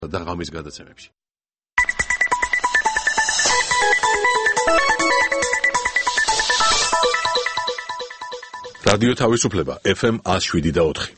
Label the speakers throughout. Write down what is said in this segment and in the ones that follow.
Speaker 1: და ღამის გადაცემებში. რადიო თავისუფლება FM 107.4.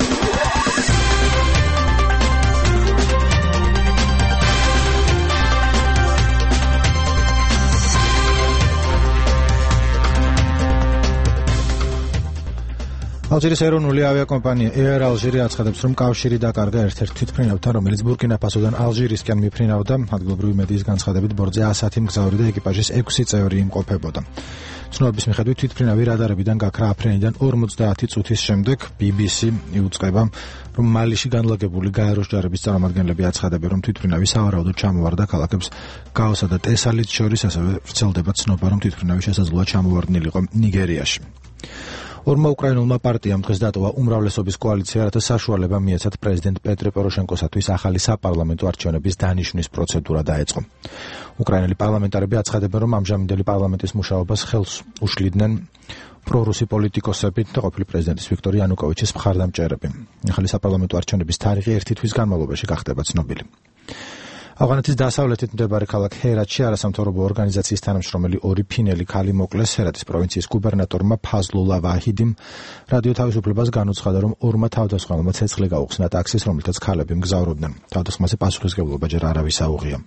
Speaker 2: ალჟირის ეროვნული ავიაკომპანია Air Algérie აცხადებს, რომ კავშირი დაკარგა ერთ-ერთ თვითმფრინავთან, რომელიც ბურკინა-ფასოდან ალჟირისკენ მიფრინავდა. ადგილობრივი მედიის განცხადებით, ბორტზე 110 მგზავრი და ekipajis 6 წევრი იმყოფებოდა. ცნობების მიხედვით თვითმფრინავი რადარებიდან გაქრა აფრენიდან 50 წუთის შემდეგ. BBC იუწყება, რომ მალიში განლაგებული გაეროს ჯარების წარმომადგენლები აცხადებენ, რომ თვითმფრინავი სავარაუდოდ ჩამოვარდა ქალაქებს გაოსა და ტესალით შორის, ასევე ვრცელდება ცნობა, რომ თვითმფრინავი შესაძლოა ჩამოვარდნილიყო ნიგერიაში. ორმა უკრაინულმა პარტიამ დღეს დატოვა უმრავლესობის კოალიცია, რათა საშუალება მიეცათ პრეზიდენტ პეტრე პოროშენკოსათვის ახალი საპარლამენტო არჩევნების დანიშვნის პროცედურა დაეწყო. უკრაინელი პარლამენტარები აცხადებენ, რომ ამჟამინდელი პარლამენტის მუშაობას ხელს უშლიდნენ პრორუსი პოლიტიკოსები და ყოფილი პრეზიდენტის ვიქტორ იანუკოვიჩის მხარდამჭერები. ახალი საპარლამენტო არჩევნების თარიღი 1 თვის განმავლობაში გახდება ცნობილი. ავღანეთის დასავლეთით მდებარე ქალაქ ჰერატში არასამთავრობო ორგანიზაციის თანამშრომელი 2 ფინელი ქალი მოკლეს. ჰერატის პროვინციის გუბერნატორმა ფაზლულა ვაჰიდიმ რადიო თავისუფლებას განუცხადა, რომ ორმა თავდასხმელმა ცეცხლი გაუხსნა ტაქსის, რომლითაც ქალები მგზავრობდნენ. თავდასხმაზე პასუხისმგებლობა ჯერ არავის აუღია.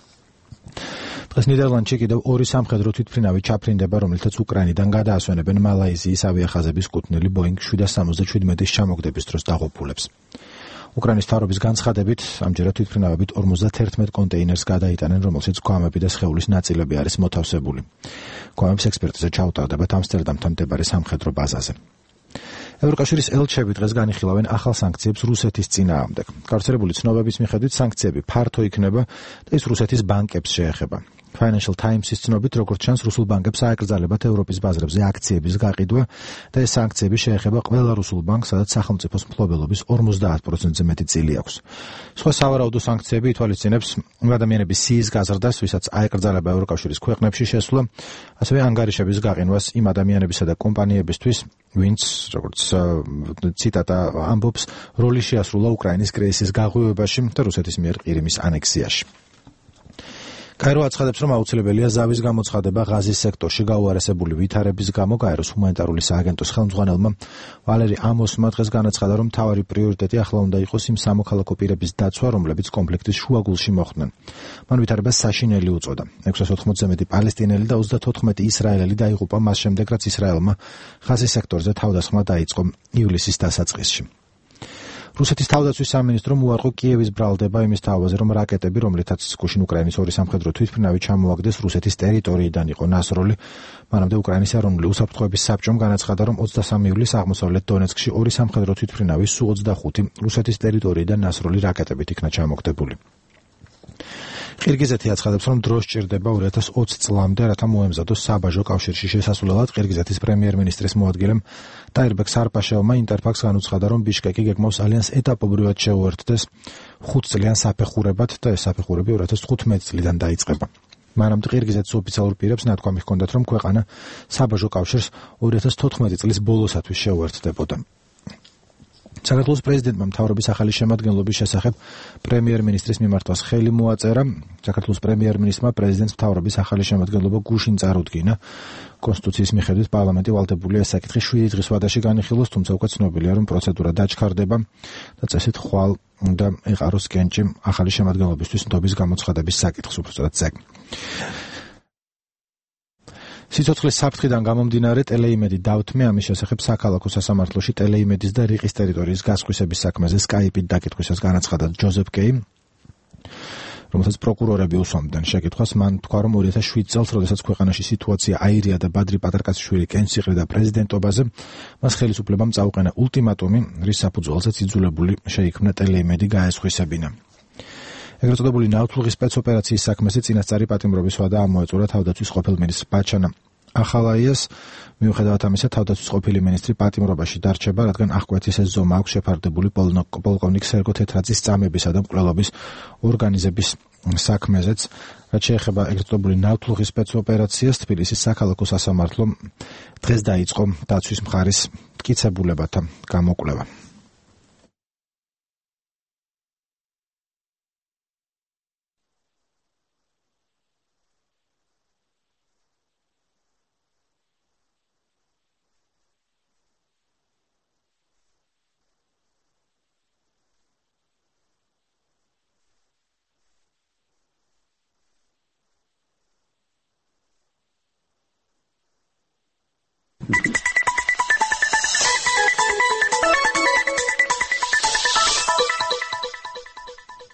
Speaker 2: დღეს ნიდერლანდში კიდევ 2 სამხედრო თვითმფრინავი ჩაფრინდება, რომლითაც უკრაინიდან გადაასვენებენ მალაიზიის ავიახაზების კუთვნილი Boeing 777-ის ჩამოგდების დროს დაღუპულებს. უკრაინის მთავრობის განცხადებით, ამჯერად თვითმფრინავებით 51 კონტეინერს გადაიტანენ, რომელშიც გვამები და სხეულის ნაწილები არის მოთავსებული. გვამებს ექსპერტიზა ჩაუტარდებათ ამსტერდამთან მდებარე სამხედრო ბაზაზე. ევროკავშირის ელჩები დღეს განიხილავენ ახალ სანქციებს რუსეთის წინააღმდეგ. გავრცელებული ცნობების მიხედვით სანქციები ფართო იქნება და ის რუსეთის ბანკებს შეეხება. Financial Times-ის ცნობით, როგორც ჩანს, რუსულ ბანკებს აეკრძალებათ ევროპის ბაზრებზე აქციების გაყიდვა და ეს სანქციები შეეხება ყველა რუსულ ბანკს, სადაც სახელმწიფოს მფლობელობის 50%-ზე მეტი წილი აქვს. სხვა სავარაუდო სანქციები ითვალისწინებს ადამიანების სიის გაზრდას, ვისაც აეკრძალება ევროკავშირის ქვეყნებში შესვლა, ასევე ანგარიშების გაყინვას იმ ადამიანებისა და კომპანიებისთვის, ვინც, როგორც ციტატა ამბობს, როლი შეასრულა უკრაინის კრიზისის გაღვივებაში და რუსეთის მიერ ყირიმის ანექსიაში. კაირო აცხადებს, რომ აუცილებელია ზავის გამოცხადება ღაზის სექტორში გაუარესებული ვითარების გამო. კაიროს ჰუმანიტარული სააგენტოს ხელმძღვანელმა ვალერი ამოსმა დღეს განაცხადა, რომ მთავარი პრიორიტეტი ახლა უნდა იყოს იმ სამოქალაქო პირების დაცვა, რომლებიც კონფლიქტის შუაგულში მოხვდნენ. მან ვითარებას საშინელი უწოდა. 680-ზე მეტი პალესტინელი და 34 ისრაელელი დაიღუპა მას შემდეგ, რაც ისრაელმა ღაზის სექტორზე თავდასხმა დაიწყო ივლისის დასაწყისში. რუსეთის თავდაცვის სამინისტრომ უარყო კიევის ბრალდება იმის თავაზე, რომ რაკეტები, რომლითაც გუშინ უკრაინის 2 სამხედრო თვითმფრინავი ჩამოაგდეს რუსეთის ტერიტორიიდან იყო ნასროლი. მანამდე უკრაინის ეროვნული უსაფრთხოების საბჭომ განაცხადა, რომ 23 ივლისს აღმოსავლეთ დონეცკში 2 სამხედრო თვითმფრინავის სუ-25 რუსეთის ტერიტორიიდან ნასროლი რაკეტებით იქნა ჩამოგდებული. ყირგიზეთი აცხადებს, რომ დრო სჭირდება 2020 წლამდე, რათა მოემზადოს საბაჟო კავშირში შესასვლელად. ყირგიზეთის პრემიერ-მინისტრის მოადგილემ ტაირბეკ სარპაშევმა ინტერფაქს განუცხადა, რომ ბიშკეკი გეგმავს ალიანს ეტაპობრივად შეუერთდეს 5 წლიან საფეხურებად და ეს საფეხურები 2015 წლიდან დაიწყება. მანამდე ყირგიზეთის ოფიციალურ პირებს ნათქვამი ჰქონდათ, რომ ქვეყანა საბაჟო კავშირს 2014 წლის ბოლოსათვის შეუერთდებოდა. საქართველოს პრეზიდენტმა მთავრობის ახალი შემადგენლობის შესახებ პრემიერ-მინისტრის მიმართვას ხელი მოაწერა. საქართველოს პრემიერ-მინისტრმა პრეზიდენტს მთავრობის ახალი შემადგენლობა გუშინ წარუდგინა. კონსტიტუციის მიხედვით პარლამენტი ვალდებულია ეს საკითხი 7 დღის ვადაში განიხილოს, თუმცა უკვე ცნობილია, რომ პროცედურა დაჩქარდება და წესით ხვალ უნდა ეყაროს კენჭი ახალი შემადგენლობისთვის ნდობის გამოცხადების საკითხს, უბრალოდ ზეგ. სიცოცხლის საფრთხიდან გამომდინარე ტელეიმედი დავთმე ამის შესახებ საქალაქო სასამართლოში ტელეიმედის და რიყის ტერიტორიის გასხვისების საქმეზე სკაიპით დაკითხვისას განაცხადა ჯოზეფ კეი, რომელსაც პროკურორები უსვამდნენ შეკითხვას. მან თქვა, რომ 2007 წელს, როდესაც ქვეყანაში სიტუაცია აირია და ბადრი პატარკაციშვილი კენჭს იყრიდა პრეზიდენტობაზე, მას ხელისუფლებამ წაუყენა ულტიმატუმი, რის საფუძველზეც იძულებული შეიქმნა ტელეიმედი გაესხვისებინა. ეგრეთ წოდებული ნავთლუღის სპეცოპერაციის საქმეზე წინასწარი პატიმრობის ვადა ამოეწურა თავდაცვის ყოფილ მინისტრ ბაჩანა ახალაიას. მიუხედავად ამისა, თავდაცვის ყოფილი მინისტრი პატიმრობაში დარჩება, რადგან აღკვეთის ეს ზომა აქვს შეფარდებული პოლკოვნიკ სერგო თეთრაძის წამებისა და მკვლელობის ორგანიზების საქმეზეც. რაც შეეხება ეგრეთ წოდებული ნავთლუღის სპეცოპერაციას, თბილისის საქალაქო სასამართლომ დღეს დაიწყო დაცვის მხარის მტკიცებულებათა გამოკვლევა.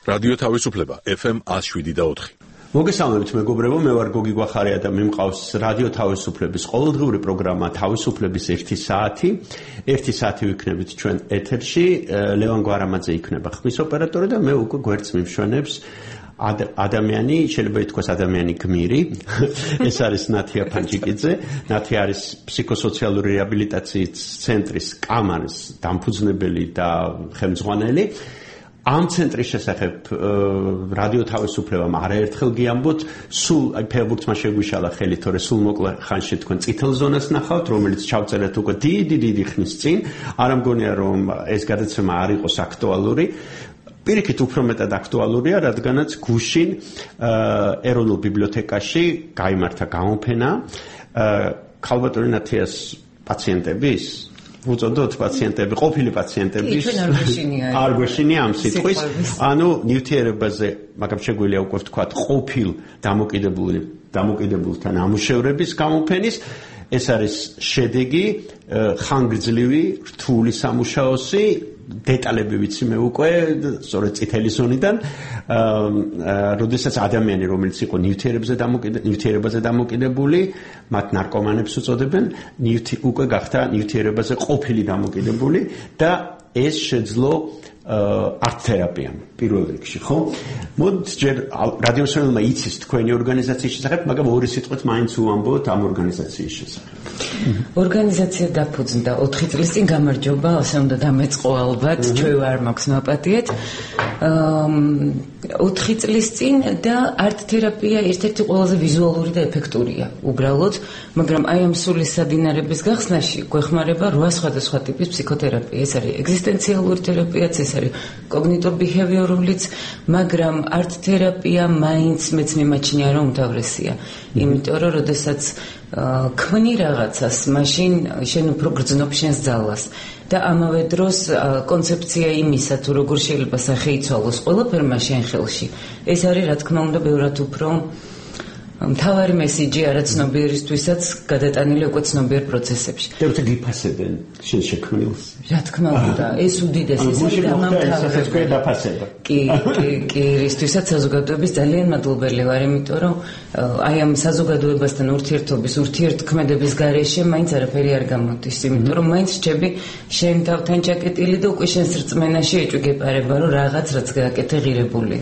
Speaker 1: რადიო თავისუფლება FM 107.4.
Speaker 3: მოგესალმებით მეგობრებო, მე ვარ გოგი გვახარია და მე მყავს რადიო თავისუფლების ყოველდღიური პროგრამა თავისუფლების 1 საათი. 1 საათი ვიქნებით ჩვენ ეთერში, ლევან გვარამაძე იქნება ხმის ოპერატორი და მე უკვე გვერდს მიმშვენებს ადამიანი, შეიძლება ითქვას ადამიანი გმირი. ეს არის ნათია ფანჯიკიძე. ნათია არის ფსიქოსოციალური რეაბილიტაციის ცენტრის კამარის დამფუძნებელი და ხელმძღვანელი. ამ ცენტრის შესახებ რადიო თავისუფლებამ არაერთხელ გიამბოთ, სულ ფეხბურთმა შეგვიშალა ხელი, თორე სულ მოკლე ხანში თქვენ წითელ ზონას ნახავთ, რომელიც ჩავწერეთ უკვე დიდი ხნის წინ. არ ამგონია რომ ეს გადაცემა არ იყოს აქტუალური. პირიქით უფრო მეტად აქტუალურია, რადგანაც გუშინ ეროვნულ ბიბლიოთეკაში გაიმართა გამოფენა ქალბატონი ნათიას პაციენტების უწოდოთ პაციენტები, ყოფილი პაციენტების არ გვეშინია ამ სიტყვის, ანუ ნივთიერებაზე, მაგრამ შეგვიძლია უკვე ვთქვათ, ყოფილ დამოკიდებულთან ამუშევრების გამოფენის. ეს არის შედეგი ხანგრძლივი, რთული სამუშაოსი, დეტალები ვიცი მე უკვე, სწორედ წითელი ზონიდან, როდესაც ადამიანი, რომელიც იყო ნივთიერებაზე დამოკიდებული, მათ ნარკომანებს უწოდებენ, უკვე გახდა ნივთიერებაზე ყოფილი დამოკიდებული და ეს შეძლო არტ-თერაპიამ პირველ რიგში, ხო? მოდით ჯერ რადიოსმენელმა იცის თქვენი ორგანიზაციის შესახებ, მაგრამ ორი სიტყვით მაინც უამბობთ ამ ორგანიზაციის შესახებ.
Speaker 4: ორგანიზაცია დაფუძნდა 4 წლის წინ, გამარჯობა, ასე უნდა დამეწყო ალბათ, ჩვენ არ მაქვს ნაპატიეთ. 4 წლის წინ და არტ-თერაპია ერთ-ერთი ყველაზე ვიზუალური და ეფექტურია უბრალოდ, მაგრამ აი ამ სულის სადინარების გახსნაში გვეხმარება 8 სხვადასხვა ტიპის ფსიქოთერაპია. ეს არის ეგზისტენციალური თერაპიაც, ეს არის კოგნიტურ-ბიჰევიორულიც, მაგრამ არტ-თერაპია მაინც მეც მიმაჩნია რომ უმთავრესია. იმიტომ რომ როდესაც ქმნი რაღაცას, მაშინ შენ უფრო გრძნობ შენს ძალას და ამავე დროს კონცეფცია იმისა, თუ როგორ შეიძლება სახე იცვალოს ყველაფერმა შენ ხელში. ეს არის რა თქმა უნდა ბევრად უფრო მთავარი მესიჯი არა ცნობიერისთვისაც გადატანილი უკვე ცნობიერ პროცესებში.
Speaker 3: და გიფასებენ შენ შექმნილს.
Speaker 4: რა თქმა უნდა, ეს უდიდესი
Speaker 3: დაფასება.
Speaker 4: კი, რისთვისაც საზოგადოების ძალიან მადლობელი ვარ, იმიტომ რომ აი ამ საზოგადოებასთან ურთიერთობის, ურთიერთქმედების გარეშე მაინც არაფერი არ გამოდის, იმიტომ რომ მაინც რჩები შენ თავთან ჩაკეტილი და უკვე შენს რწმენაში ეჭვგეპარება, რომ რაღაც რაც გააკეთე ღირებული.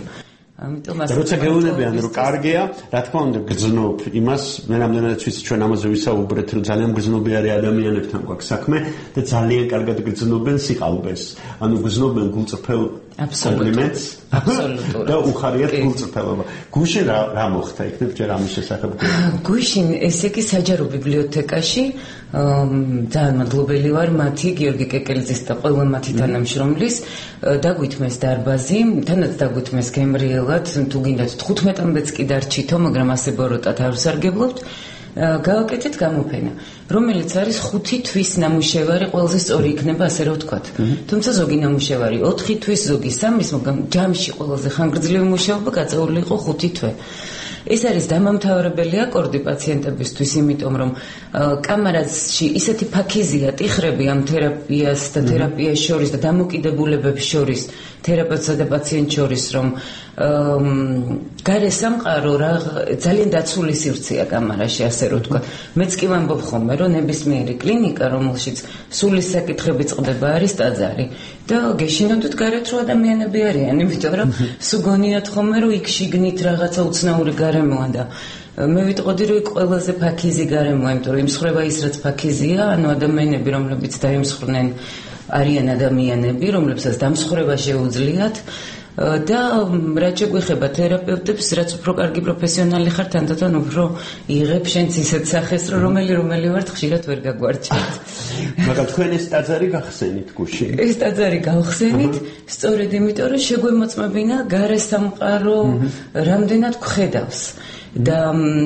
Speaker 3: როცა გეუბნებიან რომ კარგია, რა თქმა უნდა გძნობ იმას, მე რამდენადაც ვიცი ჩვენ ამაზე ვისაუბრეთ, რომ ძალიან გძნობი არის ადამიანებთან გვაქვს საქმე და ძალიან კარგად გძნობენ სიყალბეს. ანუ გძნობენ გულწრფელ კომპლიმენტს და უხარიათ გულწრფელობა. გუშინ რა მოხდა იქნებ ჯერ ამის შესახებ?
Speaker 4: გუშინ ესე იგი საჯარო ბიბლიოთეკაში ძალიან მადლობელი ვარ მათი გიორგი კეკელიძის და ყველა მათი თანამშრომლის დაგვითმეს დარბაზი, თანაც დაგვითმეს გემრიელად, თუ გინდათ 15-მდეც კი დარჩითო, მაგრამ ასე ბოროტად არ ვსარგებლობთ. გავაკეთეთ გამოფენა, რომელიც არის 5 თვის ნამუშევარი, ყველაზე სწორი იქნება ასე რომ ვთქვათ. თუმცა ზოგი ნამუშევარი 4 თვის, ზოგი 3-ის, მაგრამ ჯამში ყველაზე ხანგრძლივი მუშაობა გაწეული იყო 5 თვე. ეს არის დამამთავრებელი აკორდი პაციენტებისთვის, იმიტომ რომ კამარაში ისეთი ფაქიზია, ტიხრები ამ თერაპიას და თერაპიას შორის და დამოკიდებულებებს შორის, თერაპევტსა და პაციენტს შორის, რომ გარესამყარო ძალიან დაცული სივრცეა კამარაში, ასე რომ ვთქვა. მეც კი ვამბობ ხოლმე, რომ ნებისმიერი კლინიკა, რომელშიც სულის საკითხები წყდება, არის ტაძარი. და გეშინოდოთ გარეთ რომ ადამიანები არიან, იმიტომ რომ სულ გონიათ ხოლმე, რომ იქ შიგნით რაღაცა უცნაური გარემოა და მე ვიტყოდი რომ ყველაზე ფაქიზი გარემოა, იმიტომ რომ იმსხრება ის რაც ფაქიზია, ანუ ადამიანები, რომლებიც დაიმსხრნენ, არიან ადამიანები, რომლებსაც დამსხრება შეუძლიათ და რაც შეგვეხება თერაპევტებს, რაც უფრო კარგი პროფესიონალი ხარ, თანდათან უფრო იღებ შენც ისეთ სახეს, რომელი ვართ, ხშირად ვერ გაგვარჩევთ.
Speaker 3: მაგრამ თქვენ ეს ტაძარი გახსენით გუშინ?
Speaker 4: ეს ტაძარი გავხსენით, სწორედ იმიტომ, რომ შეგვემოწმებინა გარესამყარო რამდენად გვხედავს. და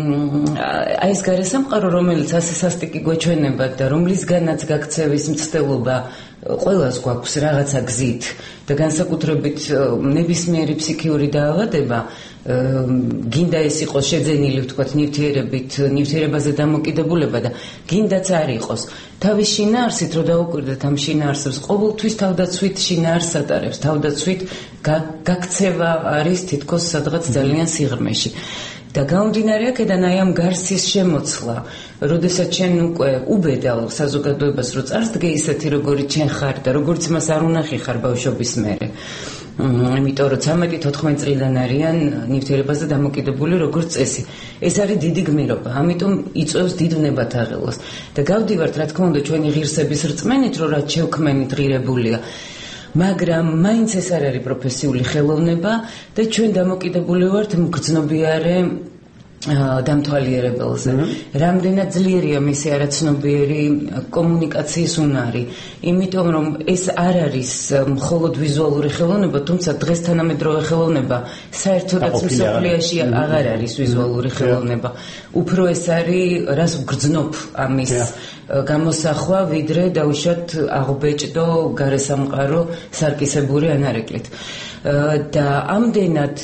Speaker 4: აი ეს გარესამყარო, რომელიც ასე სასტიკი გვეჩვენებათ და რომლისგანაც გაქცევის მცდელობა ყველას გვაქვს რაღაცა გზით და განსაკუთრებით ნებისმიერი ფსიქიური დაავადება გინდა ეს იყოს შეძენილი ვთქვათ ნივთიერებაზე დამოკიდებულება და გინდაც არ იყოს თავის შინაარსით რო დაუკვირდეთ ამ შინაარსებს ყოველთვის თავდაცვით შინაარსს ატარებს თავდაცვით გაქცევა არის თითქოს სადღაც ძალიან სიღრმეში და გამომდინარე აქედან აი ამ გარსის შემოცლა როდესაც ჩვენ უკვე უბედავ საზოგადოებას რომ წარსდგე ისეთი როგორიც ჩვენ ხარ და როგორც მას არ უნახი ხარ ბავშვობის მერე იმიტომ რომ 13-14 წლიდან არიან ნივთიერებაზე დამოკიდებული როგორც წესი. ეს არის დიდი გმირობა, ამიტომ იწვევს დიდ ნებათაღელოს. და გავდივართ, რა თქმა უნდა, ჩვენი ღირსების რწმენით, რომ რაც შევქმნით ღირებულია. მაგრამ მაინც ეს არ არის პროფესიული ხელოვნება და ჩვენ დამოკიდებული ვართ მგრძნობიარე დამთვალიერებელზე. რამდენად ძლიერია მისი არაცნობიერი კომუნიკაციის უნარი, იმიტომ რომ ეს არ არის მხოლოდ ვიზუალური ხელოვნება, თუმცა დღეს თანამედროვე ხელოვნება საერთოდაც მსოფლიოში აღარ არის ვიზუალური ხელოვნება. უფრო ეს არის რას ვგრძნობ ამის გამოსახვა, ვიდრე დაუშვათ აღბეჭდო გარესამყარო სარკისებური ანარეკლით. და ამდენად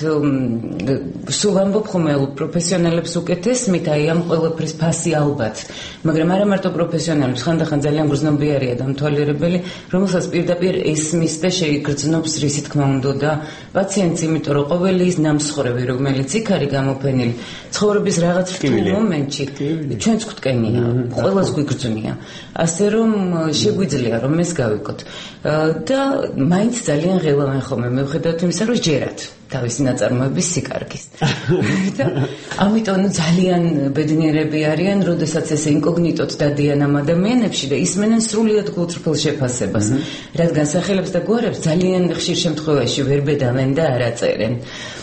Speaker 4: სულ ამბობ ხომ პროფესიონალებს უკეთესმით აი ამ ყველაფრის ფასი ალბათ მაგრამ არა მარტო პროფესიონალებს ხანდახან ძალიან გრძნობიარია დამთვალიერებელი რომელსაც პირდაპირ ესმის და შეიგრძნობს რის თქმა უნდა და პაციენტს იმიტომ რომ ყოველი ის ნამსხვრევი რომელიც იქ არის გამოფენილი ცხოვრების რაღაც რთულ მომენტში ჩვენც გვტკენია ყველას გვიგრძნია ასე რომ შეგვიძლია რომ ეს გავიკოთ და მაინც ძალიან ღელავენ ხოლმე მივხვდეთ იმისა რომ ჯერათ თავისი ნაწარმოების სიკარგის. ამიტომ ძალიან ბედნიერები არიან, როდესაც ეს ინკოგნიტოდ დადიან ამ ადამიანებში და ისმენენ სრულიად გულწრფელ შეფასებას. რადგან სახელებს და გვარებს ძალიან ხშირ შემთხვევაში ვერ ბედავენ და არ აწერენ.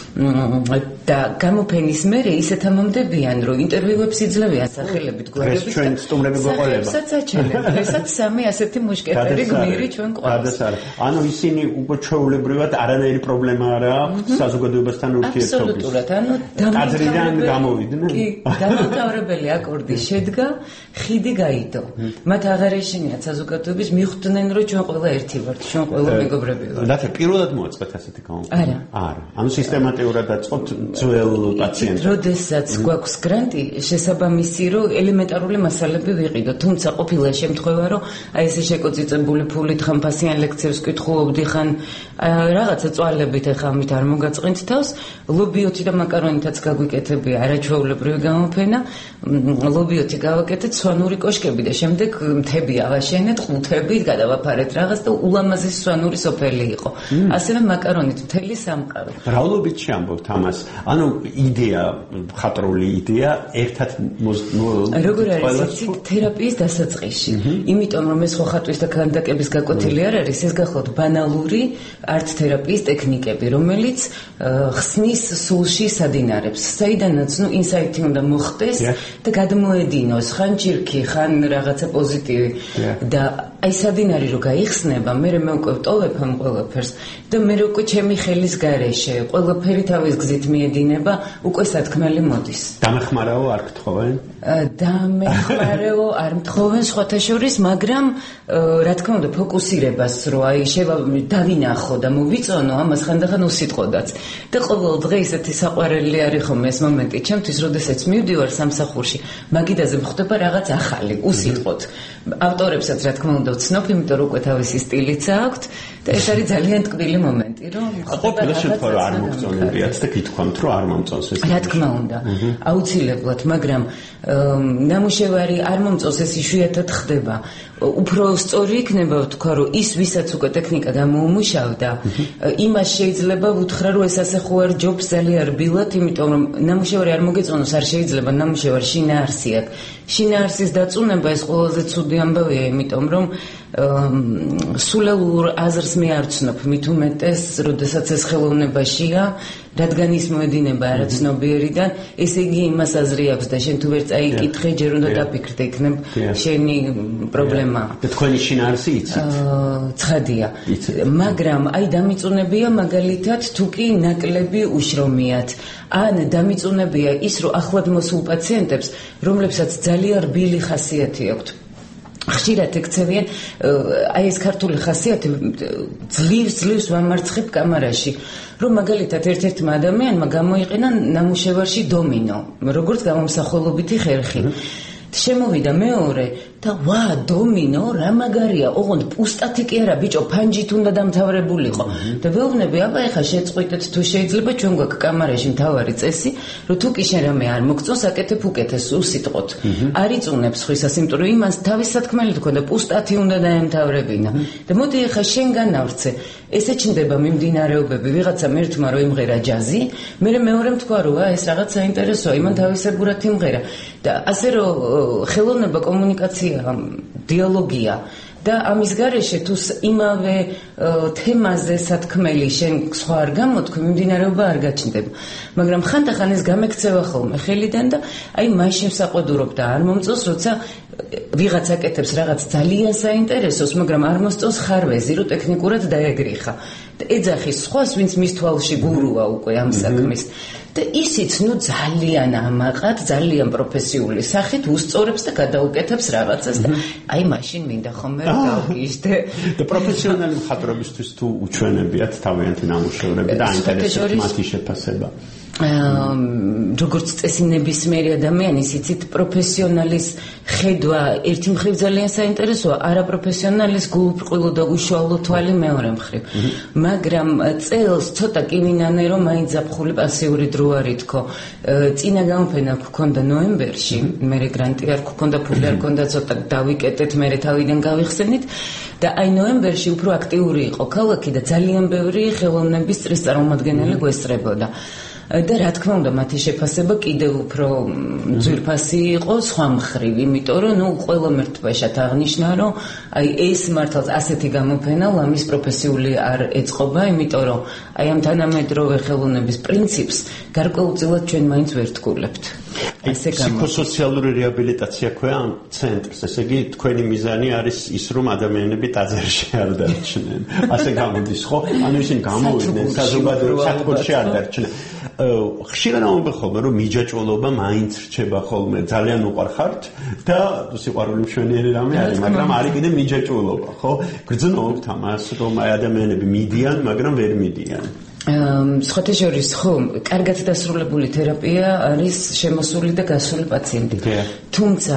Speaker 4: და გამოფენის მერე ისეთ ამამდებიან, რომ ინტერვიუებს იძლევიან სახელებით გვარებით.
Speaker 3: ეს ჩვენ სტუმრები გვყოლება.
Speaker 4: ესაც სამი ასეთი მუშკეტერი გმირი ჩვენ ყავს.
Speaker 3: ანუ ისინი უკვე ჩვეულებრივად არანაირი პრობლემა არ აქვს საზოგადოებასთან ურთიერთობის.
Speaker 4: აბსოლუტურად, ანუ
Speaker 3: კადრიდან გამოვიდნენ.
Speaker 4: დამთავრებელი აკორდი შედგა, ხიდი გაიდო. მათ აღარ ეშინიათ საზოგადოების მიხვდნენ, რომ ჩვენ ყველა ერთი ვართ, ჩვენ ყველა მეგობრები ვართ.
Speaker 3: და პირველად მოაწყეთ ასეთი გამოფენა? არა. ანუ სისტემატიურად დაწყობთ ძველ პაციენტებს.
Speaker 4: როდესაც გვაქვს გრანტი, შესაბამისი რომ ელემენტარული მასალები ვიყიდოთ, თუმცა ყოფილა შემთხვევა, რომ აი ესე შეკოწიწებული ფულით ხანფასიან ლექციებს კითხულობდი ხან რაღაცა წვალებით ახლა ამით არ მოგაწყენთ თავს, ლობიოთი და მაკარონითაც გაგვიკეთებია არაჩვეულებრივი გამოფენა, ლობიოთი გავაკეთეთ სვანური კოშკები და შემდეგ მთები ავაშენეთ, ყუთები გადავაფარეთ რაღაც და ულამაზესი სვანური სოფელი იყო. ასევე მაკარონით მთელი სამყარო.
Speaker 3: რაულობით შეამბობთ ამას? ანუ იდეა, ხატრული იდეა ერთად
Speaker 4: როგორ არის თერაპიის დასაწყისში. იმიტომ რომ ეს ხო ხატვის და ქანდაკების გაკვეთილი არ არის, ეს გახლავთ ბანალური არტ თერაპიის ტექნიკები, რომელიც ხსნის სულში სადინარებს. საიდანაც ინსაიტი უნდა მოხდეს და გადმოედინოს ხან ჭირქი, ხან რაღაცა პოზიტივი და აი სადინარი რო გაიხსნება, მე უკვე ვტოვებ ამ ყველაფერს და მე უკვე ჩემი ხელის გარეშე ყველაფერი თავის გზით მიედინება, უკვე სათქმელი მოდის.
Speaker 3: დამეხმარაო არ გთხოვენ?
Speaker 4: დამეხმარაო არ მთხოვენ სხვათა შორის, მაგრამ რა თქმა უნდა ფოკუსირებას რო აი დავინახო და მოვიწონო, ამას ხანდახან უსიტყვოდაც. და ყოველ დღე ისეთი საყვარელი არის ხომ ეს მომენტი ჩემთვის, როდესაც მივდივარ სამსახურში, მაგიდაზე მხდება რაღაც ახალი, უსიტყვოდ. ავტორებსაც რა თქმა უნდა ვცნობ, იმიტომ რომ უკვე თავისი სტილიც აქვთ და ეს არის ძალიან ტკბილი მომენტი, რომ
Speaker 3: ყოფილა შემთხვევა არ მოგწონებიათ და გითქვამთ, რომ არ მომწონს ეს.
Speaker 4: რა თქმა უნდა, აუცილებლად, მაგრამ ნამუშევარი არ მომწონს, ეს იშვიათად ხდება. უფრო სწორი იქნება ვთქვა, რომ ის ვისაც უკვე ტექნიკა გამოუმუშავდა, იმას შეიძლება ვუთხრა, რომ ეს ასე ხო არ ჯობს ძალიან რბილად, იმიტომ რომ ნამუშევარი არ მოგეწონოს, არ შეიძლება ნამუშევარი შინაარსი აქვს. შინაარსის დაწუნება ეს ყველაზე ცუდი ამბავია, იმიტომ რომ სულელურ აზრს მე არ ვცნობ, მით უმეტეს, როდესაც ეს ხელოვნებაშია, რადგან ის მოედინება არაცნობიერიდან, ესე იგი იმას აზრი აქვს და შენ თუ ვერ წაიკითხე, ჯერ უნდა დაფიქრდე, იქნებ შენი პრობლემა.
Speaker 3: და თქვენი შინაარსი იცით?
Speaker 4: ცხადია. მაგრამ აი დამიწუნებია მაგალითად თუ კი ნაკლები უშრომიათ. ან დამიწუნებია ის, რომ ახლად მოსულ პაციენტებს, რომლებსაც ძალიან რბილი ხასიათი აქვთ. ხშირად ეკცევიან აი ეს ქართული ხასიათი ძლივს ვამარცხებ კამარაში რომ მაგალითად ერთ-ერთმა ადამიანმა გამოიყენა ნამუშევარში დომინო როგორც გამომსახველობითი ხერხი შემოვიდა მეორე და ვა დომინო რა მაგარია ოღონდ პუსტათი კი არა ბიჭო ფანჯით უნდა დამთავრებულიყო და ვეუბნები აბა ეხა შეწყვიტეთ თუ შეიძლება ჩვენ გვაქვს კამარაში მთავარი წესი რომ თუ კი შენ რამე არ მოგწონს აკეთებ უკეთეს უსიტყოთ არ იწუნებს ხვისას იმიტომ რომ იმას თავის სათქმელი თქო და პუსტათი უნდა დაემთავრებინა და მოდი ეხა შენ განავრცე ესე ჩნდება მიმდინარეობები ვიღაცამ ერთმა რომ იმღერა ჯაზი მე მეორემ თქვა რომ ეს რაღაც საინტერესოა იმან თავისებურად იმღერა და ასე რომ ხელოვნება კომუნიკაცია დიალოგია და ამის გარეშე თუ იმავე თემაზე სათქმელი შენ სხვა არ გამოთქვი მიმდინარეობა არ გაჩნდება მაგრამ ხანდახან ეს გამექცევა ხოლმე ხელიდან და აი მაშინ საყვედურობ და არ მომწონს როცა ვიღაც აკეთებს რაღაც ძალიან საინტერესოს მაგრამ არ მოსწონს ხარვეზი რომ ტექნიკურად დაეგრიხა და ეძახის სხვას ვინც მის თვალში გურუა უკვე ამ საქმის და ისიც ნუ ძალიან ამაყად ძალიან პროფესიული სახით უსწორებს და გადაუკეთებს რაღაცას და აი მაშინ მინდა ხოლმე რომ გავგიჟდე
Speaker 3: და პროფესიონალი მხატვრებისთვის თუ უჩვენებიათ თავიანთი ნამუშევრები და აინტერესებს მათი შეფასება
Speaker 4: როგორც წესი ნებისმიერი ადამიანის იცით პროფესიონალის ხედვა ერთი მხრივ ძალიან საინტერესოა არაპროფესიონალის გულუბრყვილო და უშუალო თვალი მეორე მხრივ მაგრამ წელს ცოტა კი ვინანე რომ მაინც ზაფხული პასიური დრო არ ითქო წინა გამოფენა გქონდა ნოემბერში მე გრანტი არ გქონდა ფული არ გქონდა ცოტა დავიკეტეთ მე თავიდან გავიხსენით და აი ნოემბერში უფრო აქტიური იყო ქალაქი და ძალიან ბევრი ხელოვნების წრის წარმომადგენელი გვესწრებოდა და რა თქმა უნდა მათი შეფასება კიდევ უფრო ძვირფასი იყო სხვა მხრივ იმიტომ რომ ნუ ყველა მერტვაშად აღნიშნა რომ აი ეს მართლაც ასეთი გამოფენა ლამის პროფესიული არ ეწყობა იმიტომ რომ აი ამ თანამედროვე ხელოვნების პრინციპს გარკვეულწილად ჩვენ მაინც ვერ ვთქულებთ
Speaker 3: ესე ფსიქოსოციალური რეაბილიტაცია ქვია ამ ცენტრს ესე იგი თქვენი მიზანი არის ის რომ ადამიანები ტაძარში არ დარჩნენ ასე გამოდის ხო ანუ ისინი გამოვიდნენ საზოგადოებრივ სათბურში არ დარჩნენ ხშირად ამბობენ რომ მიჯაჭვოლობა მაინც რჩება ხოლმე ძალიან უყარხართ და სიყვარული მშვენიერი რამე არის მაგრამ არის კიდე მიჯაჭვოლობა ხო გრძნობთ ამას რომ აი ადამიანები მიდიან მაგრამ ვერ მიდიან
Speaker 4: სხვათა შორის ხო კარგად დასრულებული თერაპია არის შემოსული და გასული პაციენტი თუმცა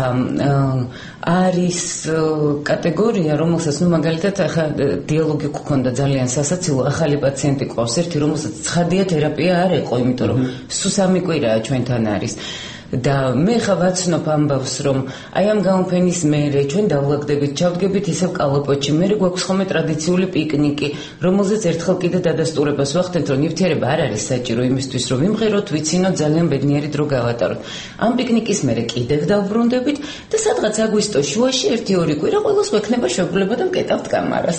Speaker 4: არის კატეგორია რომელსაც ნუ მაგალითად ახლა დიალოგი გქონდა ძალიან სასაცილო ახალი პაციენტი ყავს ერთი რომელსაც ცხადია თერაპია არ ეყო იმიტომ რომ სულ 3 კვირაა ჩვენთან არის და მე ხა ვაცნობ ამბავს რომ აი ამ გამოფენის მერე ჩვენ დავლაგდებით ჩავდგებით ისევ კალაპოტში მერე გვაქვს ხოლმე ტრადიციული პიკნიკი რომელზეც ერთხელ კიდე დადასტურებას ვახდენთ რომ ნივთიერება არ არის საჭირო იმისთვის რომ ვიმღეროთ ვიცინოთ ძალიან ბედნიერი დრო გავატაროთ ამ პიკნიკის მერე კიდევ დავბრუნდებით და სადღაც აგვისტოს შუაში 1-2 კვირა ყველას გვექნება შეგვიძლია და მკეტავთ კამარას